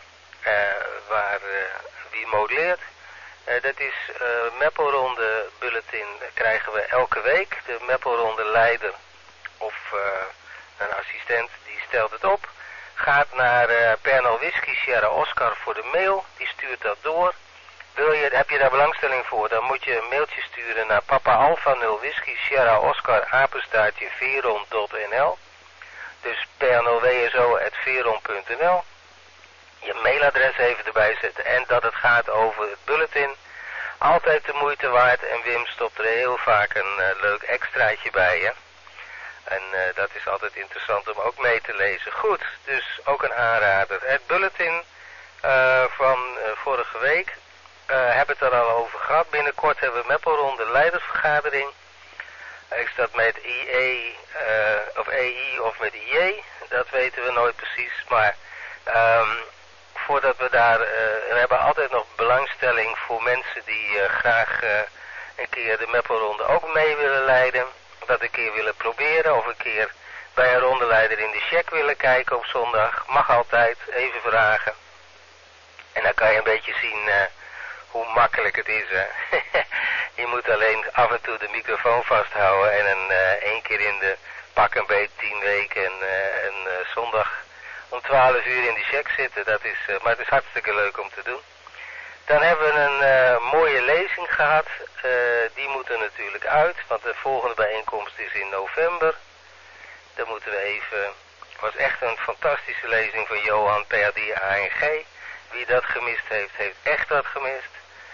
wie modelleert. Dat is Meppelronde bulletin, krijgen we elke week. De Meppelronde leider of een assistent, die stelt het op. Gaat naar Pernal Whisky Sierra Oscar voor de mail, die stuurt dat door. Heb je daar belangstelling voor, dan moet je een mailtje sturen naar Papa Alpha 0 Whisky Sierra Oscar apenstaartje veron.nl. Dus pernalwso@veron.nl. Je mailadres even erbij zetten en dat het gaat over het bulletin. Altijd de moeite waard en Wim stopt er heel vaak een leuk extraatje bij, hè. En dat is altijd interessant om ook mee te lezen. Goed, dus ook een aanrader. Het bulletin van vorige week hebben het er al over gehad. Binnenkort hebben we Meppelronde leidersvergadering. Is dat met IE of EI of met IE? Dat weten we nooit precies, maar voordat we daar, we hebben altijd nog belangstelling voor mensen die graag een keer de Meppelronde ook mee willen leiden. Dat een keer willen proberen of een keer bij een rondeleider in de check willen kijken op zondag. Mag altijd, even vragen. En dan kan je een beetje zien hoe makkelijk het is. Hè? Je moet alleen af en toe de microfoon vasthouden en één keer in de pak een beet 10 weken en zondag om 12 uur in de check zitten. Dat is, maar het is hartstikke leuk om te doen. Dan hebben we een mooie lezing gehad. Die moet er natuurlijk uit, want de volgende bijeenkomst is in november. Dan moeten we even... Het was echt een fantastische lezing van Johan PhD ANG. Wie dat gemist heeft, heeft echt wat gemist.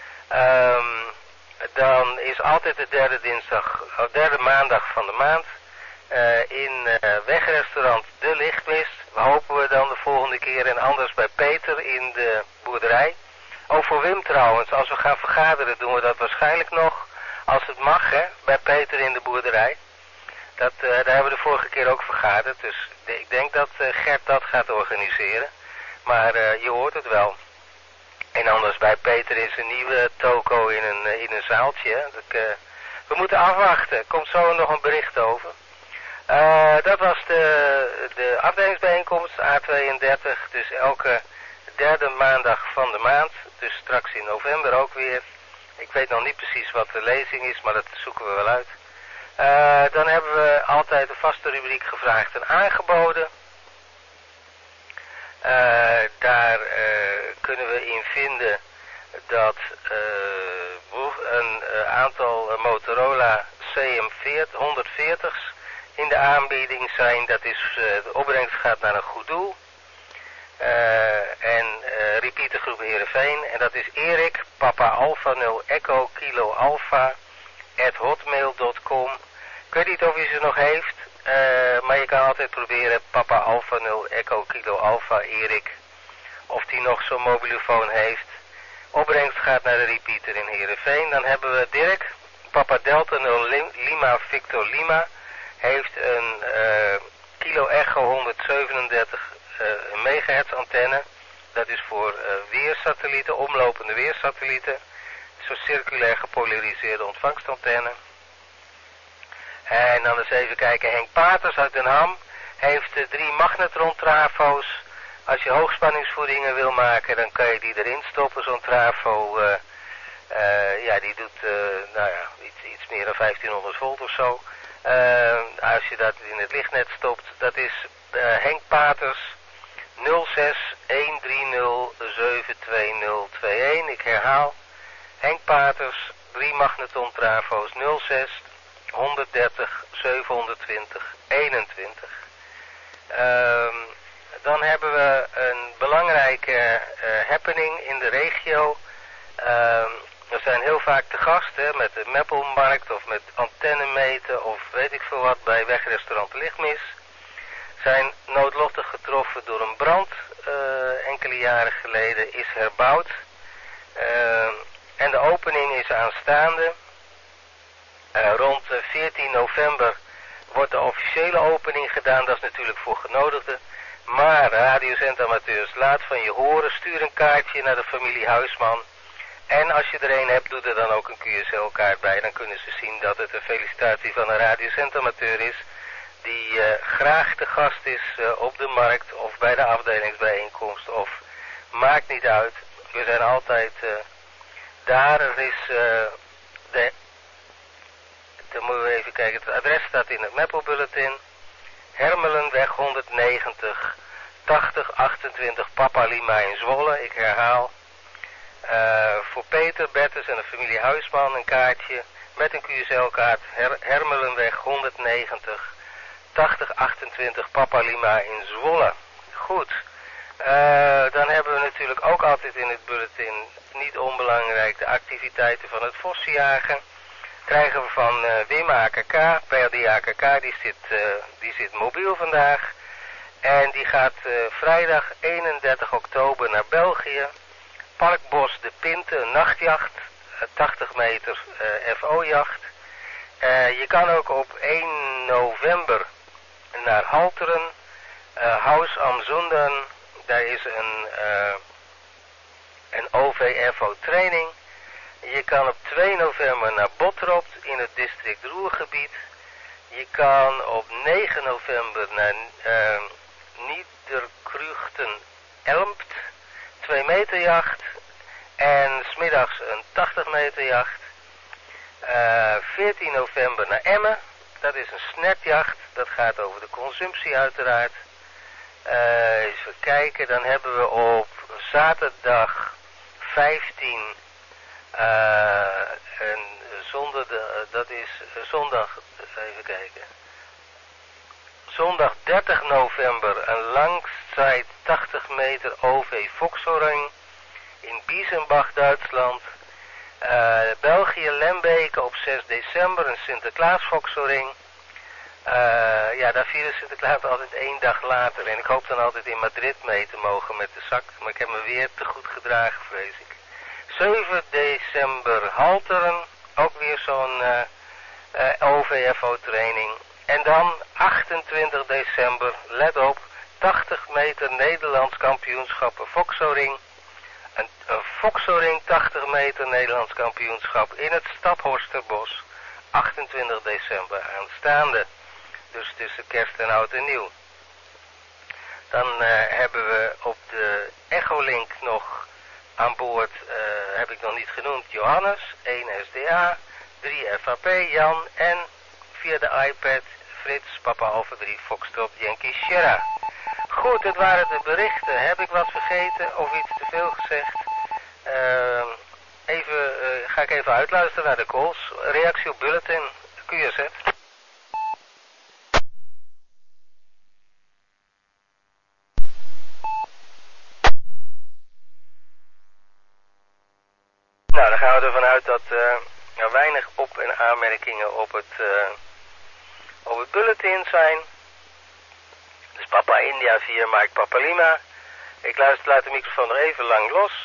Dan is altijd de derde maandag van de maand in wegrestaurant De Lichtmist. Hopen we dan de volgende keer en anders bij Peter in de boerderij. Ook voor Wim trouwens, als we gaan vergaderen doen we dat waarschijnlijk nog, als het mag, hè, bij Peter in de boerderij. Daar hebben we de vorige keer ook vergaderd, dus ik denk dat Gert dat gaat organiseren. Maar je hoort het wel. En anders bij Peter is een nieuwe toko in een zaaltje. Hè. We moeten afwachten, er komt zo nog een bericht over. Dat was de afdelingsbijeenkomst A32, dus elke derde maandag van de maand. Dus straks in november ook weer. Ik weet nog niet precies wat de lezing is, maar dat zoeken we wel uit. Dan hebben we altijd een vaste rubriek gevraagd en aangeboden. Daar kunnen we in vinden dat een aantal Motorola CM140's in de aanbieding zijn. Dat is, de opbrengst gaat naar een goed doel. En repeatergroep Heerenveen. En dat is Erik, Papa Alpha 0 Echo Kilo Alpha papa.hotmail.com. Ik weet niet of u ze nog heeft, maar je kan altijd proberen Papa Alpha 0 Echo Kilo Alpha Erik. Of die nog zo'n mobielefoon heeft. Opbrengst gaat naar de repeater in Heerenveen. Dan hebben we Dirk, Papa Delta 0 Lima Victor Lima. Heeft een Kilo Echo 137 megahertz antenne. Dat is voor weersatellieten, omlopende weersatellieten. Zo'n circulair gepolariseerde ontvangstantenne. En dan eens even kijken, Henk Paters uit Den Ham heeft 3 magnetron trafo's. Als je hoogspanningsvoedingen wil maken, dan kan je die erin stoppen. Zo'n trafo, die doet iets meer dan 1500 volt of zo. Als je dat in het lichtnet stopt, dat is Henk Paters 06 130 72021. Ik herhaal, Henk Paters, 3 magnetron trafo's 06 130 720 21. Dan hebben we een belangrijke happening in de regio. We zijn heel vaak te gast met de Meppelmarkt of met antennemeten of weet ik veel wat bij wegrestaurant Lichtmis. Zijn noodlottig getroffen door een brand. Enkele jaren geleden is herbouwd. En de opening is aanstaande. Rond 14 november wordt de officiële opening gedaan. Dat is natuurlijk voor genodigden. Maar radiozendamateur, laat van je horen. Stuur een kaartje naar de familie Huisman. En als je er een hebt, doe er dan ook een QSL-kaart bij. Dan kunnen ze zien dat het een felicitatie van een radiozendamateur is. Die graag te gast is op de markt of bij de afdelingsbijeenkomst. Of maakt niet uit. We zijn altijd daar. Er is dan moeten we even kijken. Het adres staat in het Meppelbulletin. Hermelenweg 190 8028 Papa Lima in Zwolle. Ik herhaal. Voor Peter, Bertus en de familie Huisman een kaartje met een QSL-kaart. Hermelenweg 190 8028 Papa Lima in Zwolle. Goed. Dan hebben we natuurlijk ook altijd in het bulletin, niet onbelangrijk, de activiteiten van het vossenjagen. Krijgen we van Wim AKK, PRD AKK, die zit mobiel vandaag. En die gaat vrijdag 31 oktober naar België. Parkbos de Pinte, een nachtjacht, 80 meter FO-jacht. Je kan ook op 1 november naar Halteren, Haus am Zunden. Daar is een OVFO-training. Je kan op 2 november naar Bottrop in het district Ruhrgebied. Je kan op 9 november naar Niederkruchten-Elmpt, 2 meter jacht. En 's middags een 80 meter jacht. 14 november naar Emmen. Dat is een snetjacht. Dat gaat over de consumptie uiteraard. Even kijken. Dan hebben we op zaterdag 15. Dat is zondag. Even kijken. Zondag 30 november een langzij 80 meter OV Vauxhall in Biesenbach, Duitsland. België, Lembeke op 6 december, een Sinterklaas Vauxhall. Daar vieren Sinterklaas altijd 1 dag later. En ik hoop dan altijd in Madrid mee te mogen met de zak. Maar ik heb me weer te goed gedragen, vrees ik. 7 december Halteren, ook weer zo'n OVFO-training. En dan 28 december, let op, 80 meter Nederlands kampioenschappen Vauxhall. Een Vauxhall 80 meter Nederlands kampioenschap in het Staphorsterbos. 28 december aanstaande. Dus tussen kerst en oud en nieuw. Dan hebben we op de Echolink nog aan boord, heb ik nog niet genoemd, Johannes, 1 SDA, 3 FAP, Jan en via de iPad Frits, Papa Alpha 3, Foxtrot, Yankee Sierra. Goed, het waren de berichten. Heb ik wat vergeten of iets te veel gezegd? Ga ik even uitluisteren naar de calls. Reactie op bulletin, QZ. Nou, dan gaan we ervan uit dat weinig op- en aanmerkingen op het bulletin zijn. Dus Papa India 4, Mike Papa Lima. Ik laat de microfoon nog even lang los.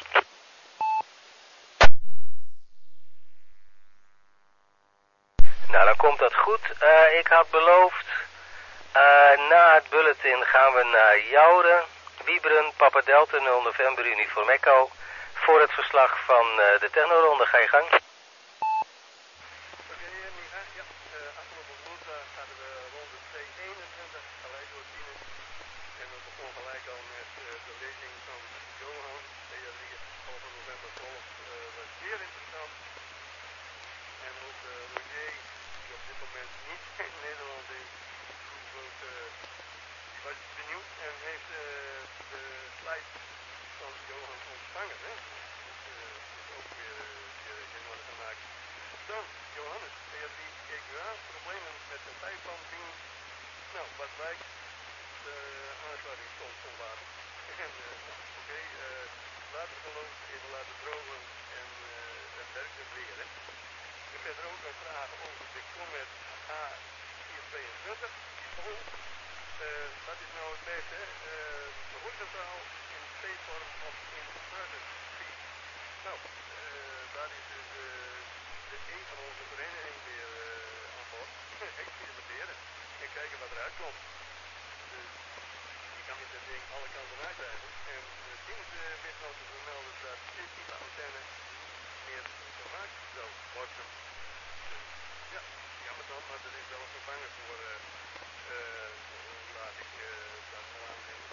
Nou, dan komt dat goed. Ik had beloofd, na het bulletin gaan we naar Joure, Wieberen, Papa Delta 0 November Uniform Echo, voor het verslag van de technoronde. Ga je gang. Afgelopen woensdag hadden we ronde 221 gelijk door Tines. En we begonnen gelijk al met de lezing van Johan. Theorie over november 12 was zeer interessant. En ook Roger, die op dit moment niet in Nederland is, die was benieuwd en heeft de slide van Johan ontvangen. Hè? Dus ook weer in orde gemaakt. Dan, Johannes, theorie EQA, problemen met de vijfbanding. Nou, wat blijkt, de aansluiting stond onwaardig. En oké, waterverloop even laten drogen en het werkt het weer. Hè. Ik heb er ook een vraag over de Comet A422. Wat is nou het beste? Horizontaal in C-vorm of in inverted V? Nou, daar is dus de een van onze vereniging weer aan bod. Experimenteren en kijken wat eruit komt. Dus je kan met dat ding alle kanten uitrijden. En sinds wist nog te vermelden dat dit type antenne niet meer gemaakt zou worden. Dus ja, jammer dan, maar er is wel een vervanger voor. Laat ik dat wel aannemen.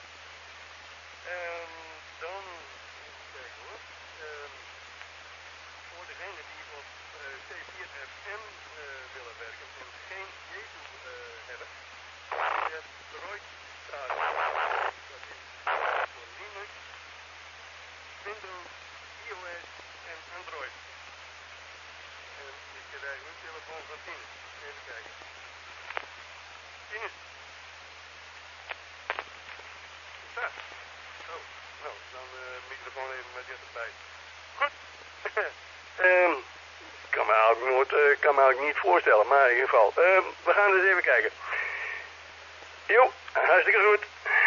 Dan, even kijken hoor. Voor degenen die op C4FM willen werken en geen Jesu hebben, is het Droid Radio. Dat is voor Linux, Windows, iOS en Android. En ik krijg nu telefoon van Tines. Even kijken. Tines. Ja. Oh, nou, dan microfoon even met dichterbij. Goed. Kan me eigenlijk niet voorstellen, maar in ieder geval. We gaan dus even kijken. Jo, hartstikke goed.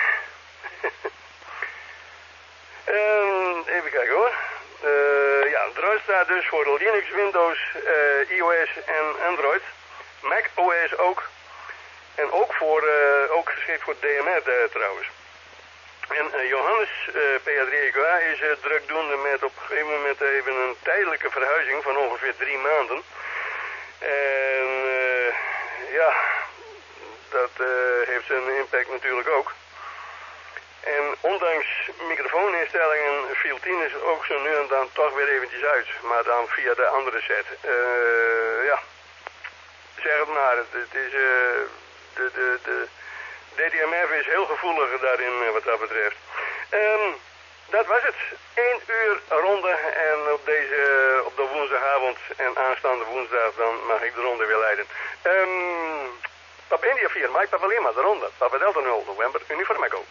Even kijken hoor. Ja, Droid staat dus voor de Linux, Windows, iOS en Android. Mac OS ook. En ook geschikt voor DMR trouwens. En Johannes PA3EQA is drukdoende met op een gegeven moment even een tijdelijke verhuizing van ongeveer 3 maanden. En ja, dat heeft zijn impact natuurlijk ook. En ondanks microfooninstellingen viel Tines ook zo nu en dan toch weer eventjes uit. Maar dan via de andere set. Ja, zeg het maar. Het is de DTMF is heel gevoelig daarin wat dat betreft. Dat was het. 1 uur ronde en op de woensdagavond en aanstaande woensdag dan mag ik de ronde weer leiden. Papa India 4, Mike Papa Lima, de ronde. Papa Delta 0, November, Uniform Echo.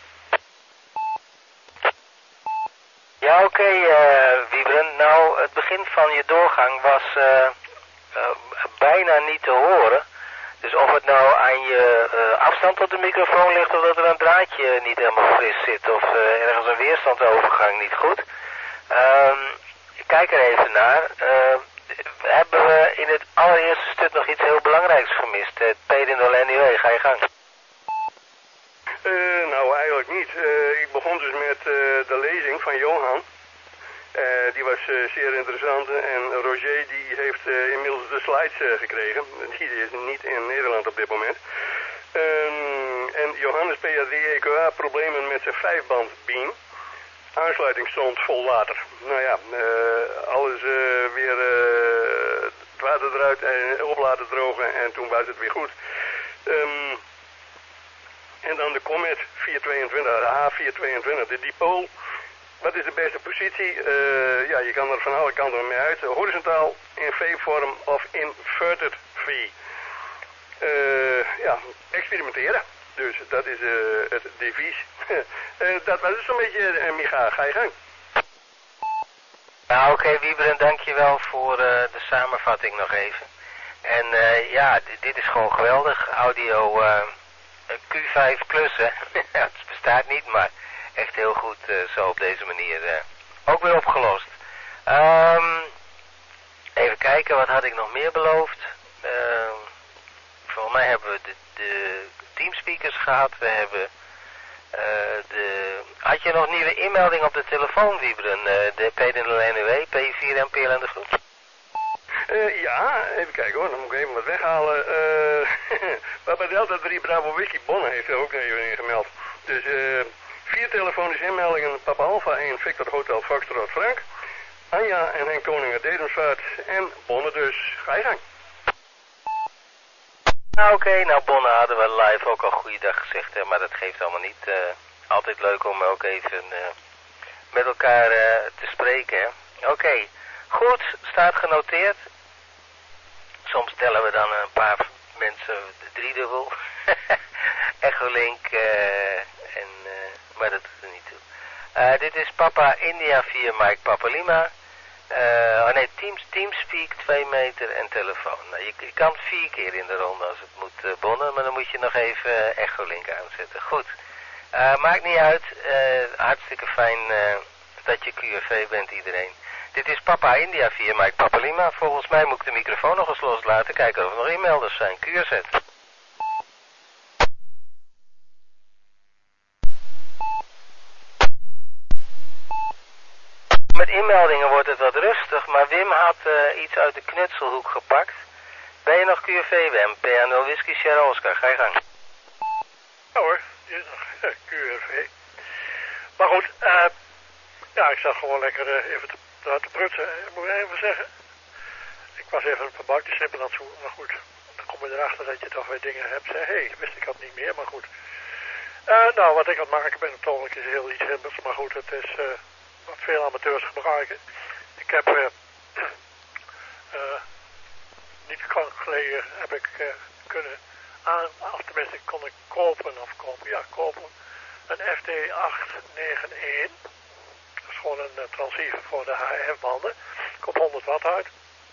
Ja, oké, Wiebren. Nou, het begin van je doorgang was bijna niet te horen. Dus of het nou aan je afstand tot de microfoon ligt of dat er een draadje niet helemaal fris zit of ergens een weerstandsovergang niet goed. Kijk er even naar. Hebben we in het allereerste stuk nog iets heel belangrijks gemist? Het PDNL-NUE, ga je gang. Nou, eigenlijk niet. Ik begon dus met de lezing van Johan. Die was zeer interessant en Roger die heeft inmiddels de slides gekregen. Die is niet in Nederland op dit moment. En Johannes PA3EQA problemen met zijn 5-band beam. Aansluiting stond vol water. Nou ja, alles weer het water eruit en op laten drogen en toen was het weer goed. En dan de Comet 422, de A422, de dipole. Wat is de beste positie? Ja, je kan er van alle kanten mee uit. Horizontaal, in V-vorm of inverted V. Ja, experimenteren. Dus dat is het devies. Dat was dus zo'n beetje, Micha, ga je gang. Nou oké, Wieberen, dankjewel voor de samenvatting nog even. En ja, dit is gewoon geweldig. Audio Q5 Plus, hè. Het bestaat niet, maar echt heel goed zo op deze manier ook weer opgelost. Even kijken, wat had ik nog meer beloofd? Volgens mij hebben we de teamspeakers gehad. We hebben had je nog nieuwe inmelding op de telefoon, Wieberen? De P0NUW, P4MPL en de groep? Ja, even kijken hoor, dan moet ik even wat weghalen. Papa Delta 3 Bravo Whisky Bonne heeft er ook even ingemeld. Dus 4 telefonische inmeldingen, Papa Alpha 1 Victor Hotel Foxtrot Frank, Anja en Henk Koning uit Dedemsvaart en Bonne dus. Ga je gang. Nou oké, nou Bonne hadden we live ook al goeiedag gezegd, hè, maar dat geeft allemaal niet. Altijd leuk om ook even met elkaar te spreken, hè. Oké, goed, staat genoteerd. Soms tellen we dan een paar mensen driedubbel. Echolink, maar dat doet er niet toe. Dit is Papa India 4 Mike Papa Lima. Teamspeak 2 meter en telefoon. Nou, je kan 4 keer in de ronde als het moet bonnen, maar dan moet je nog even Echolink aanzetten. Goed, maakt niet uit. Hartstikke fijn dat je QRV bent iedereen. Dit is Papa India 4 Mike Papa Lima. Volgens mij moet ik de microfoon nog eens loslaten. Kijken of er nog inmelders zijn. QRZ. Met inmeldingen wordt het wat rustig, maar Wim had iets uit de knutselhoek gepakt. Ben je nog QRV, Wim? PA0 Whisky Sierra Oscar. Ga je gang. Ja hoor, hier is nog QRV. Maar goed, ja, ik zag gewoon lekker even te prutsen. Ik moet even zeggen, ik was even een paar boutjes simpel aan het zoeken, maar goed. Dan kom je erachter dat je toch weer dingen hebt. Hé, wist ik dat niet meer, maar goed. Nou, wat ik aan het maken ben op het ogenblik is heel iets simpels, maar goed, het is wat veel amateurs gebruiken. Ik heb niet lang geleden heb ik kunnen of tenminste kon ik kopen een FD891. Dat is gewoon een transceiver voor de HF-banden. Komt 100 watt uit.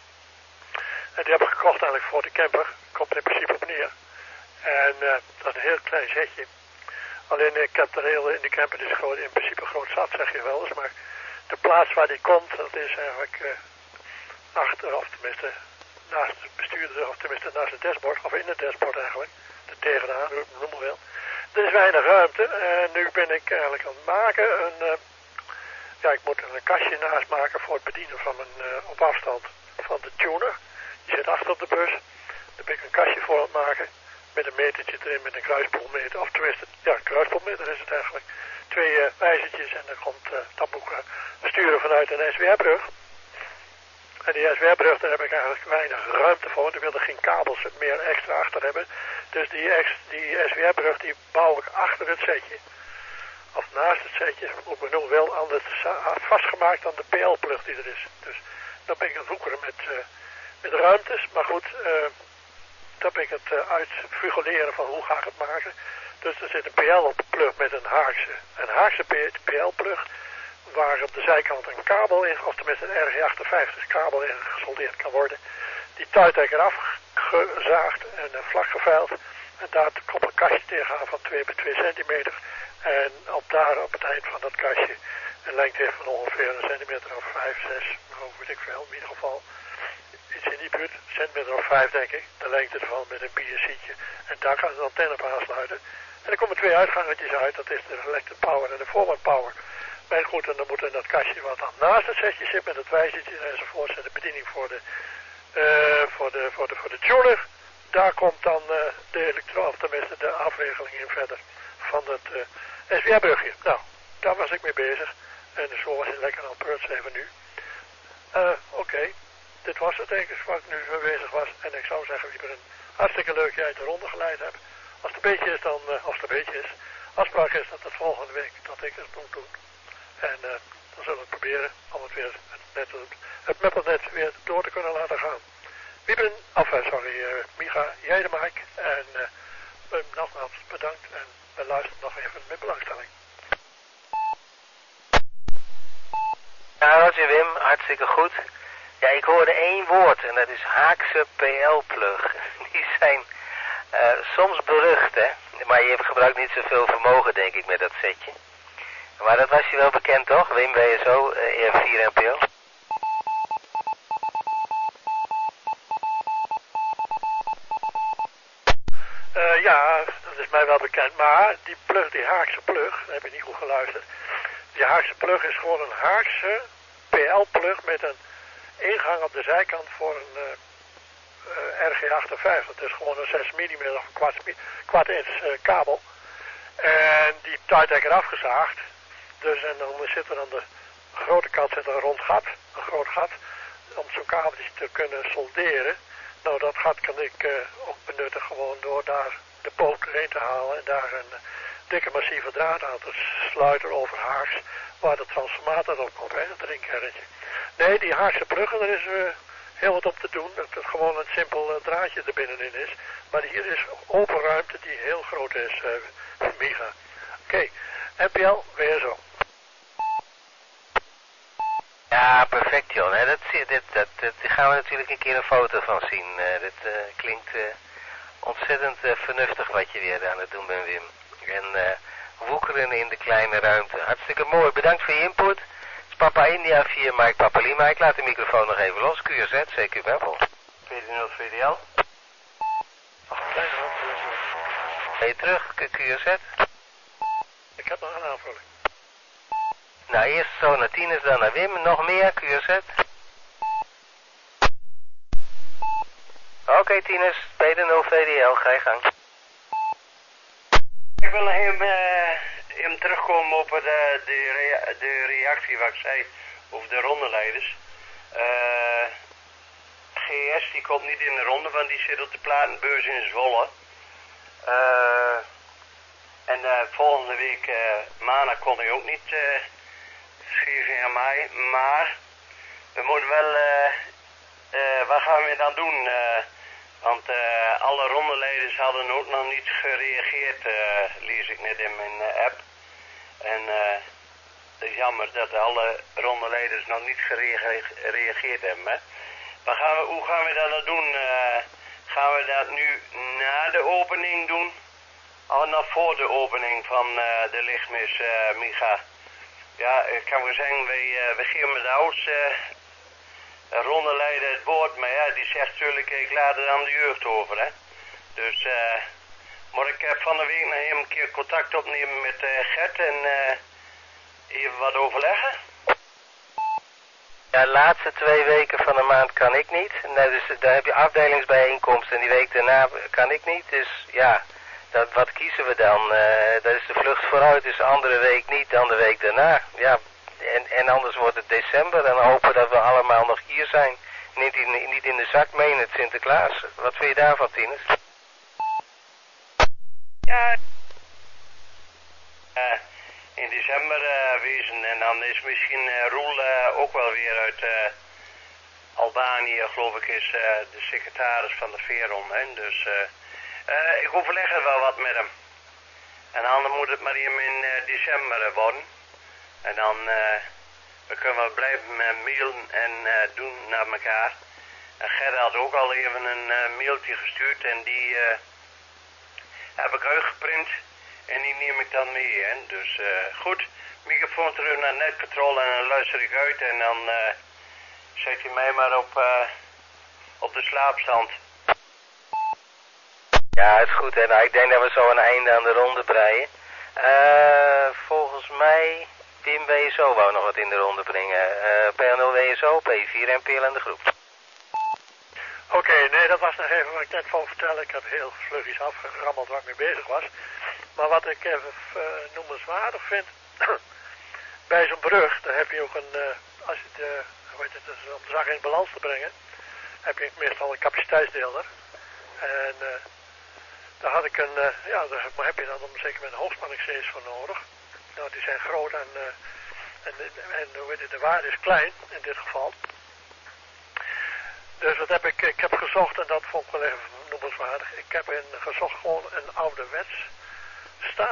En die heb ik gekocht eigenlijk voor de camper. Komt er in principe op neer. En dat is een heel klein setje. Alleen ik heb er heel in de camper, dus gewoon in principe groot zat, zeg je wel eens. Maar de plaats waar die komt, dat is eigenlijk achter, of tenminste naast het bestuurder, of tenminste naast het dashboard, of in het dashboard eigenlijk. Er tegenaan, noem maar wel. Er is weinig ruimte en nu ben ik eigenlijk aan het maken. Ja, ik moet er een kastje naast maken voor het bedienen van mijn op afstand van de tuner. Die zit achter op de bus. Daar ben ik een kastje voor aan het maken. Met een metertje erin, met een kruispoolmeter. Of tenminste, ja, een kruispoolmeter is het eigenlijk. 2 wijzertjes en dan komt dat moet sturen vanuit een SWR-brug. En die SWR-brug, daar heb ik eigenlijk weinig ruimte voor. Ik wilde geen kabels meer extra achter hebben. Dus die SWR-brug die bouw ik achter het setje. Of naast het setje, moet men nog wel anders vastgemaakt aan de PL-plug die er is. Dus dan ben ik aan het zoeken met ruimtes. Maar goed, dan ben ik het uitfuguleren van hoe ga ik het maken. Dus er zit een PL-plug met een Haagse PL-plug. Waar op de zijkant een kabel in, of tenminste een RG58 kabel in gesoldeerd kan worden. Die tuitdek eraf gezaagd en vlak geveild. En daar komt een kastje tegenaan van 2 bij 2 centimeter. En op het eind van dat kastje een lengte heeft van ongeveer een centimeter of 5, 6, weet ik veel, in ieder geval. Iets in die buurt, centimeter of 5 denk ik, de lengte ervan met een PSC'tje. En daar kan de antenne op aansluiten. En er komen 2 uitgangetjes uit, dat is de selected power en de forward power. Maar goed, en dan moet in dat kastje wat dan naast het setje zit met het wijzertje enzovoort en de bediening voor de tuner. Daar komt dan de of tenminste de afregeling in verder van het SWR-brugje. Nou, daar was ik mee bezig. En zo was het lekker aan het even nu. Oké. Dit was het eigenlijk waar ik nu mee bezig was. En ik zou zeggen, Wieberen, hartstikke leuk jij de ronde geleid hebt. Als het een beetje is, dan als het een beetje is. Afspraak is dat het volgende week dat ik het moet doen. En dan zullen we het proberen om het weer het Maplenet weer door te kunnen laten gaan. Wieberen, Micha, jij de Mike. En nogmaals bedankt en we luisteren nog even met belangstelling. Nou, Roger Wim, hartstikke goed. Ja, ik hoorde één woord en dat is Haakse PL-plug. Die zijn soms berucht, hè. Maar je gebruikt niet zoveel vermogen, denk ik, met dat setje. Maar dat was je wel bekend, toch? Wim WSO, EF4 NPO. Ja, dat is mij wel bekend. Maar die plug, die Haakse plug, heb je niet goed geluisterd. Die Haakse plug is gewoon een Haakse PL-plug met een ingang op de zijkant voor een RG58. Dat is gewoon een 6 mm of een kwart inch kabel. En die tijddekker afgezaagd. Dus en dan zit er aan de grote kant zit een rond gat, een groot gat, om zo'n kabeltje te kunnen solderen. Nou, dat gat kan ik ook benutten gewoon door daar de poot heen te halen en daar een dikke massieve draad aan te sluiten over haaks, waar de transformator op komt, hè, het drinkkerretje. Nee, die Haakse pluggen, daar is heel wat op te doen, dat het gewoon een simpel draadje er binnenin is. Maar hier is open ruimte die heel groot is, Micha. Oké, NPL, WSO. Ja, perfect, John. Hè. Daar gaan we natuurlijk een keer een foto van zien. Dat klinkt ontzettend vernuftig wat je weer aan het doen bent, Wim. En woekeren in de kleine ruimte. Hartstikke mooi. Bedankt voor je input. Het is Papa India 4, Mike Papa Lima. Ik laat de microfoon nog even los. QRZ, CQ Bempel. 14 VDL. Ben je terug, QRZ? Ik heb nog een aanvulling. Nou, eerst zo naar Tinus, dan naar Wim. Nog meer, QRZ. Oké, Tinus, P0 VDL, ga je gang. Ik wil nog even terugkomen op de reactie wat ik zei over de rondeleiders. GS die komt niet in de ronde, want die zit op de platenbeurs in Zwolle. En volgende week maandag kon hij ook niet schrijven aan mij, maar we moeten wel, wat gaan we dan doen? Want alle rondeleiders hadden ook nog niet gereageerd, lees ik net in mijn app. En het is jammer dat alle rondeleiders nog niet gereageerd hebben. Hè? Maar hoe gaan we dat doen? Gaan we dat nu na de opening doen? Of nog voor de opening van de lichtmis, Micha? Ja, ik kan wel zeggen, we geven met de oudste rondeleider het woord, maar ja, die zegt natuurlijk, ik laat het aan de jeugd over, hè. Dus, maar ik heb van de week nog even een keer contact opnemen met Gert en even wat overleggen. Ja, de laatste 2 weken van de maand kan ik niet. Nou, dus daar heb je afdelingsbijeenkomst en die week daarna kan ik niet. Dus ja, wat kiezen we dan? Dat is de vlucht vooruit, dus de andere week niet, de andere week daarna. Ja, en anders wordt het december en hopen dat we allemaal nog hier zijn. Niet in de zak mee in het Sinterklaas. Wat vind je daarvan, Tinus? Ja, in december wezen en dan is misschien Roel ook wel weer uit Albanië, geloof ik, is de secretaris van de Veron. Hè? Dus ik overleg er wel wat met hem. En dan moet het maar in december worden. En dan we kunnen we blijven mailen en doen naar elkaar. En Gerrit had ook al even een mailtje gestuurd en die heb ik uitgeprint. En die neem ik dan mee. Hè? Dus goed, microfoon terug naar netcontrole en dan luister ik uit. En dan zet je mij maar op de slaapstand. Ja, is goed. Hè? Nou, ik denk dat we zo een einde aan de ronde breien. Volgens mij, Wim WSO wou nog wat in de ronde brengen. P0 WSO, P4 en PL in de groep. Oké, nee, dat was nog even wat ik net van vertellen. Ik heb heel vlugjes afgerammeld waar ik mee bezig was. Maar wat ik even noemenswaardig vind, bij zo'n brug, daar heb je ook een, als je om de zaak in balans te brengen, heb je meestal een capaciteitsdeler. En daar had ik daar heb je dan zeker met een hoogspanningsseries voor nodig. Nou, die zijn groot en hoe weet je, de waarde is klein in dit geval. Dus wat heb ik heb gezocht, en dat vond ik wel even noemenswaardig. Ik heb gezocht gewoon een ouderwets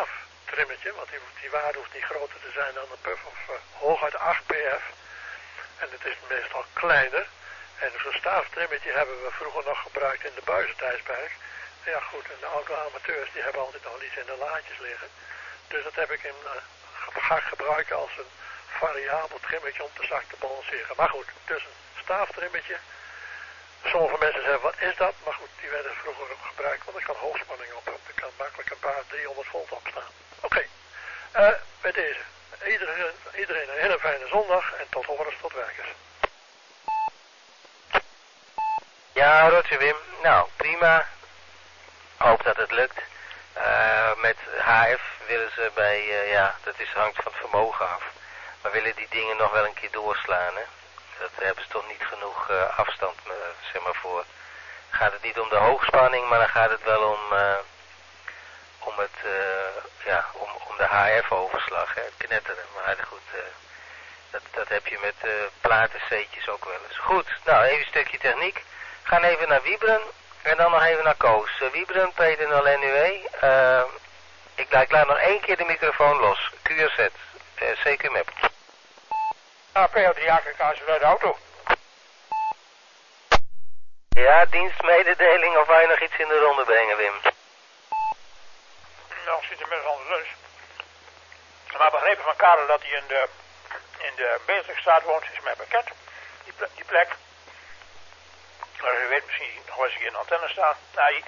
staaftrimmetje, want die waarde hoeft niet groter te zijn dan een puff of hooguit 8 pf. En het is meestal kleiner. En zo'n staaftrimmetje hebben we vroeger nog gebruikt in de Buizentijdsberg. Ja goed, en de auto-amateurs die hebben altijd nog iets in de laadjes liggen. Dus dat heb ik ga ik gebruiken als een variabel trimmetje om de zak te balanceren. Maar goed, dus een staaftrimmetje. Sommige mensen zeggen, wat is dat? Maar goed, die werden vroeger ook gebruikt, want er kan hoogspanning op. Er kan makkelijk een paar 300 volt op staan. Oké, bij deze. Iedereen een hele fijne zondag en tot horens, tot werkers. Ja, Roger Wim. Nou, prima. Hoop dat het lukt. Met HF willen ze bij, hangt van het vermogen af. Maar willen die dingen nog wel een keer doorslaan, hè? Dat hebben ze toch niet genoeg afstand, zeg maar, voor. Gaat het niet om de hoogspanning, maar dan gaat het wel om de HF-overslag, hè? Het knetteren. Maar goed, dat heb je met platenseetjes ook wel eens. Goed, nou, even een stukje techniek. Gaan even naar Wiebren en dan nog even naar Koos. Wiebren, P0NUE. Ik laat nog 1 keer de microfoon los. QRZ, CQ Map. P3 AKK is uit de auto. Ja, dienstmededeling of wij nog iets in de ronde brengen, Wim? Nou, ik zit inmiddels aan de lunch. Maar begrepen van Karel dat hij in de Beatrixstraat woont, is mij bekend. Die plek. Maar u weet misschien nog eens een keer een antenne staan. Nee.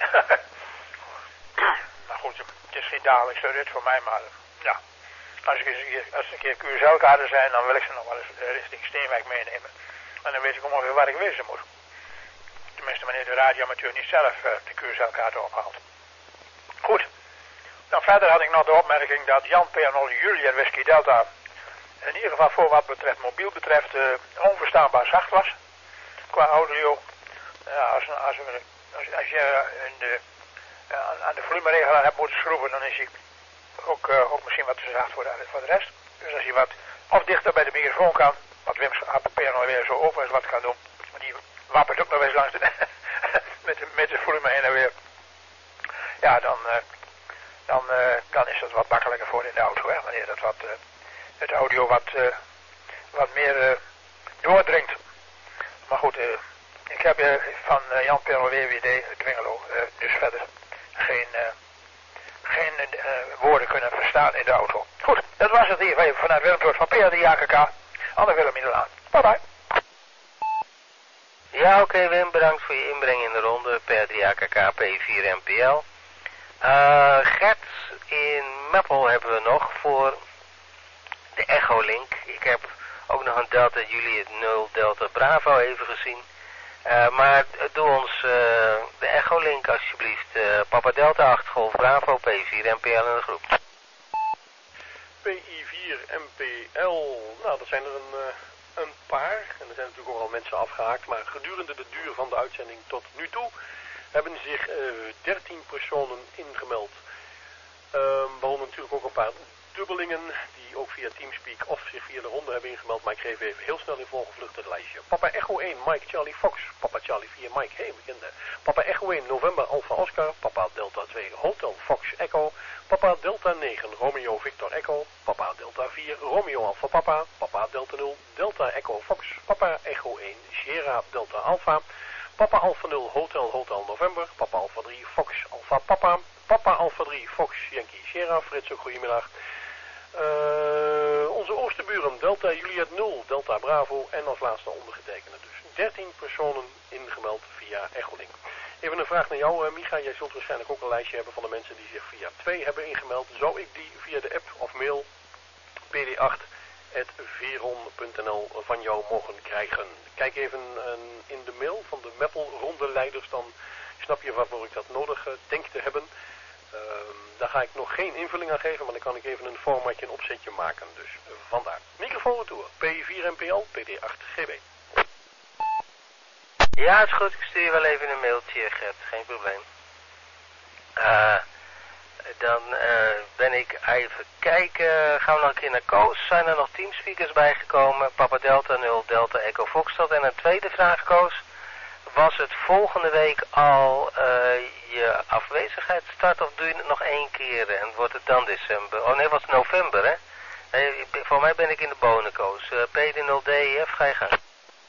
Maar goed, het is geen dagelijkse rit voor mij, maar ja. Als er een keer QSL-kaarten zijn, dan wil ik ze nog wel eens richting Steenwijk meenemen. En dan weet ik ongeveer waar ik wezen moet. Tenminste, wanneer de radioamateur niet zelf de QSL-kaarten ophaalt. Goed. Dan verder had ik nog de opmerking dat Jan P0 Julia Whisky Delta in ieder geval voor wat betreft mobiel betreft onverstaanbaar zacht was. Qua audio. Ja, als je aan de volumeregelaar hebt moeten schroeven, dan is hij ook misschien wat te zacht voor de rest. Dus als hij wat of dichter bij de microfoon kan, wat Wim's APP nog weer zo open is wat kan doen. Maar die wappert ook nog eens langs met de volume heen en weer. Ja, dan is dat wat makkelijker voor in de auto, hè, wanneer dat het audio wat meer doordringt. Maar goed, ik heb van Jan Perlo WWD Dwingelo dus verder geen woorden kunnen verstaan in de auto. Goed, dat was het hier vanuit Willem van P3 AKK. Anne Willem Middelaar. Bye bye. Ja, oké, Wim, bedankt voor je inbreng in de ronde. P3 AKK P4 MPL. Gert in Meppel hebben we nog voor de Echo Link. Ik heb ook nog een Delta Juliet 0 Delta Bravo even gezien. Maar doe ons de Echo Link alsjeblieft. Papa Delta 8 Golf Bravo P4 MPL in de groep. PI4 MPL, nou dat zijn er een paar. En er zijn natuurlijk ook al mensen afgehaakt. Maar gedurende de duur van de uitzending tot nu toe hebben zich 13 personen ingemeld. Waaronder natuurlijk ook een paar dubbelingen die ook via Teamspeak of zich via de ronde hebben ingemeld. Maar ik geef even heel snel in volgevlucht het lijstje. Papa Echo 1, Mike Charlie Fox. Papa Charlie 4, Mike, hey bekende. Papa Echo 1, November Alpha Oscar. Papa Delta 2, Hotel Fox Echo. Papa Delta 9, Romeo Victor Echo. Papa Delta 4, Romeo Alpha Papa. Papa Delta 0, Delta Echo Fox. Papa Echo 1, Sierra Delta Alpha. Papa Alpha 0, Hotel November. Papa Alpha 3, Fox Alpha Papa. Papa Alpha 3, Fox Yankee Sierra. Frits, ook goedemiddag. Onze oosterburen, Delta Juliet 0, Delta Bravo en als laatste ondergetekende. Dus 13 personen ingemeld via Echolink. Even een vraag naar jou, Micha. Jij zult waarschijnlijk ook een lijstje hebben van de mensen die zich via 2 hebben ingemeld. Zou ik die via de app of mail pd8@veron.nl van jou mogen krijgen? Kijk even in de mail van de Meppel rondeleiders, dan snap je waarvoor ik dat nodig denk te hebben. Daar ga ik nog geen invulling aan geven, maar dan kan ik even een formatje, een opzetje maken. Dus vandaar. Microfoon retour. P4MPL, PD8GB. Ja, het is goed. Ik stuur je wel even een mailtje, Gert. Geen probleem. Dan ben ik even kijken. Gaan we nog een keer naar Koos. Zijn er nog teamspeakers bijgekomen? Papa Delta 0, Delta Echo Foxtrot. En een tweede vraag, Koos. Was het volgende week al je afwezigheid start of doe je het nog 1 keer en wordt het dan december? Oh nee, was het november, hè? Hey, voor mij ben ik in de bonen, Koos. PD0DEF, ga je gang.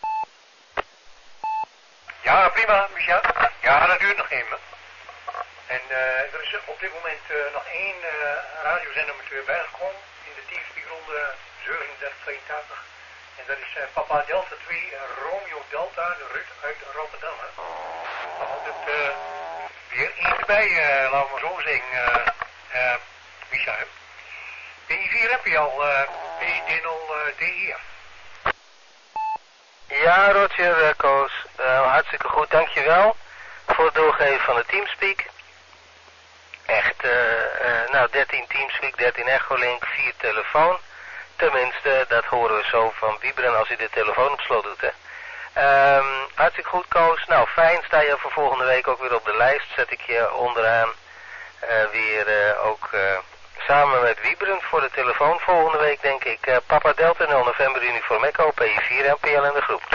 Ja, prima, Micha. Ja, dat duurt nog even. En er is op dit moment nog één radiozenderamateur bijgekomen in de teamspeakronde 3782. En dat is Papa Delta 2 Romeo Delta, de Ruud uit Rotterdam. Hè. Nog altijd weer één erbij, laten we maar zo zeggen, Micha. P4 heb je al, PD0DEF. Ja, Roger, Koos. Hartstikke goed, dankjewel voor het doorgeven van de Teamspeak. Echt, 13 Teamspeak, 13 Echolink, 4 telefoon. Tenminste, dat horen we zo van Wieberen als hij de telefoon op slot doet, hè. Hartstikke goed, Koos. Nou, fijn, sta je voor volgende week ook weer op de lijst. Zet ik je onderaan weer ook samen met Wieberen voor de telefoon volgende week, denk ik. Papa Delta 0 November Uniform Echo, PI4 en PL in de groep.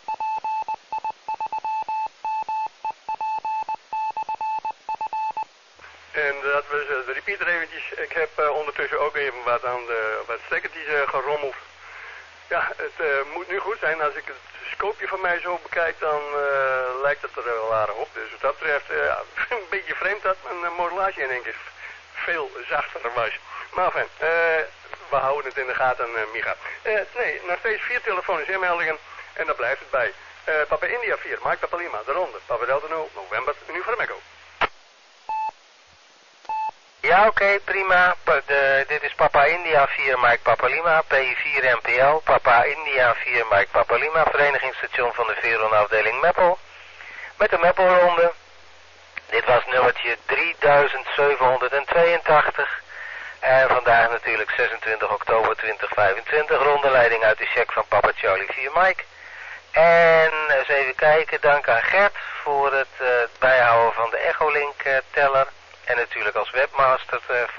En dat was de repeater eventjes. Ik heb ondertussen ook even wat aan wat stekkertjes gerommeld. Ja, het moet nu goed zijn. Als ik het scoopje van mij zo bekijk, dan lijkt het er wel aardig op. Dus wat dat betreft, een beetje vreemd dat mijn modulatie in één keer veel zachter was. Maar enfin, we houden het in de gaten, Micha. Nee, nog steeds 4 telefonische inmeldingen en daar blijft het bij. Papa India 4, Mike Papa Lima, de ronde. Papa Delta 0, November, Uniform Echo. Ja, oké, prima. Dit is Papa India 4, Mike Papa Lima, PI4 MPL, Papa India 4, Mike Papa Lima, verenigingsstation van de Veron afdeling Meppel. Met de Meppelronde. Dit was nummertje 3782. En vandaag natuurlijk 26 oktober 2025, rondeleiding uit de check van Papa Charlie 4 Mike. En eens even kijken, dank aan Gert voor het bijhouden van de Echolink teller. En natuurlijk als webmaster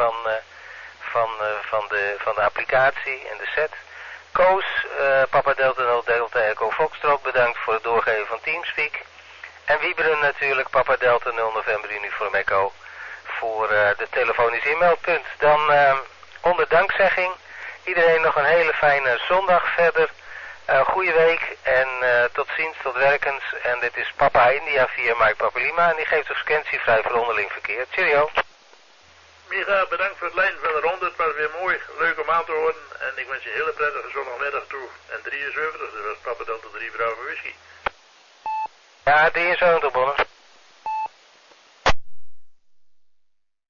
van de applicatie en de set. Koos, Papa Delta 0 Delta Echo Foxtrot, bedankt voor het doorgeven van Teamspeak. En Wieberen natuurlijk, Papa Delta 0 November Uniform Echo, voor de telefonische e-mailpunt. Dan onder dankzegging, iedereen nog een hele fijne zondag verder. Goeie week en tot ziens, tot werkens. En dit is Papa India via Mike Papa Lima en die geeft de frequentie vrij voor onderling verkeer. Cheerio. Micha, bedankt voor het lijnen van de ronde. Het was weer mooi, leuk om aan te horen. En ik wens je een hele prettige zondagmiddag toe. En 73, dat was Papa Delta 3 Bravo Whisky. Ja, 73 bonnen.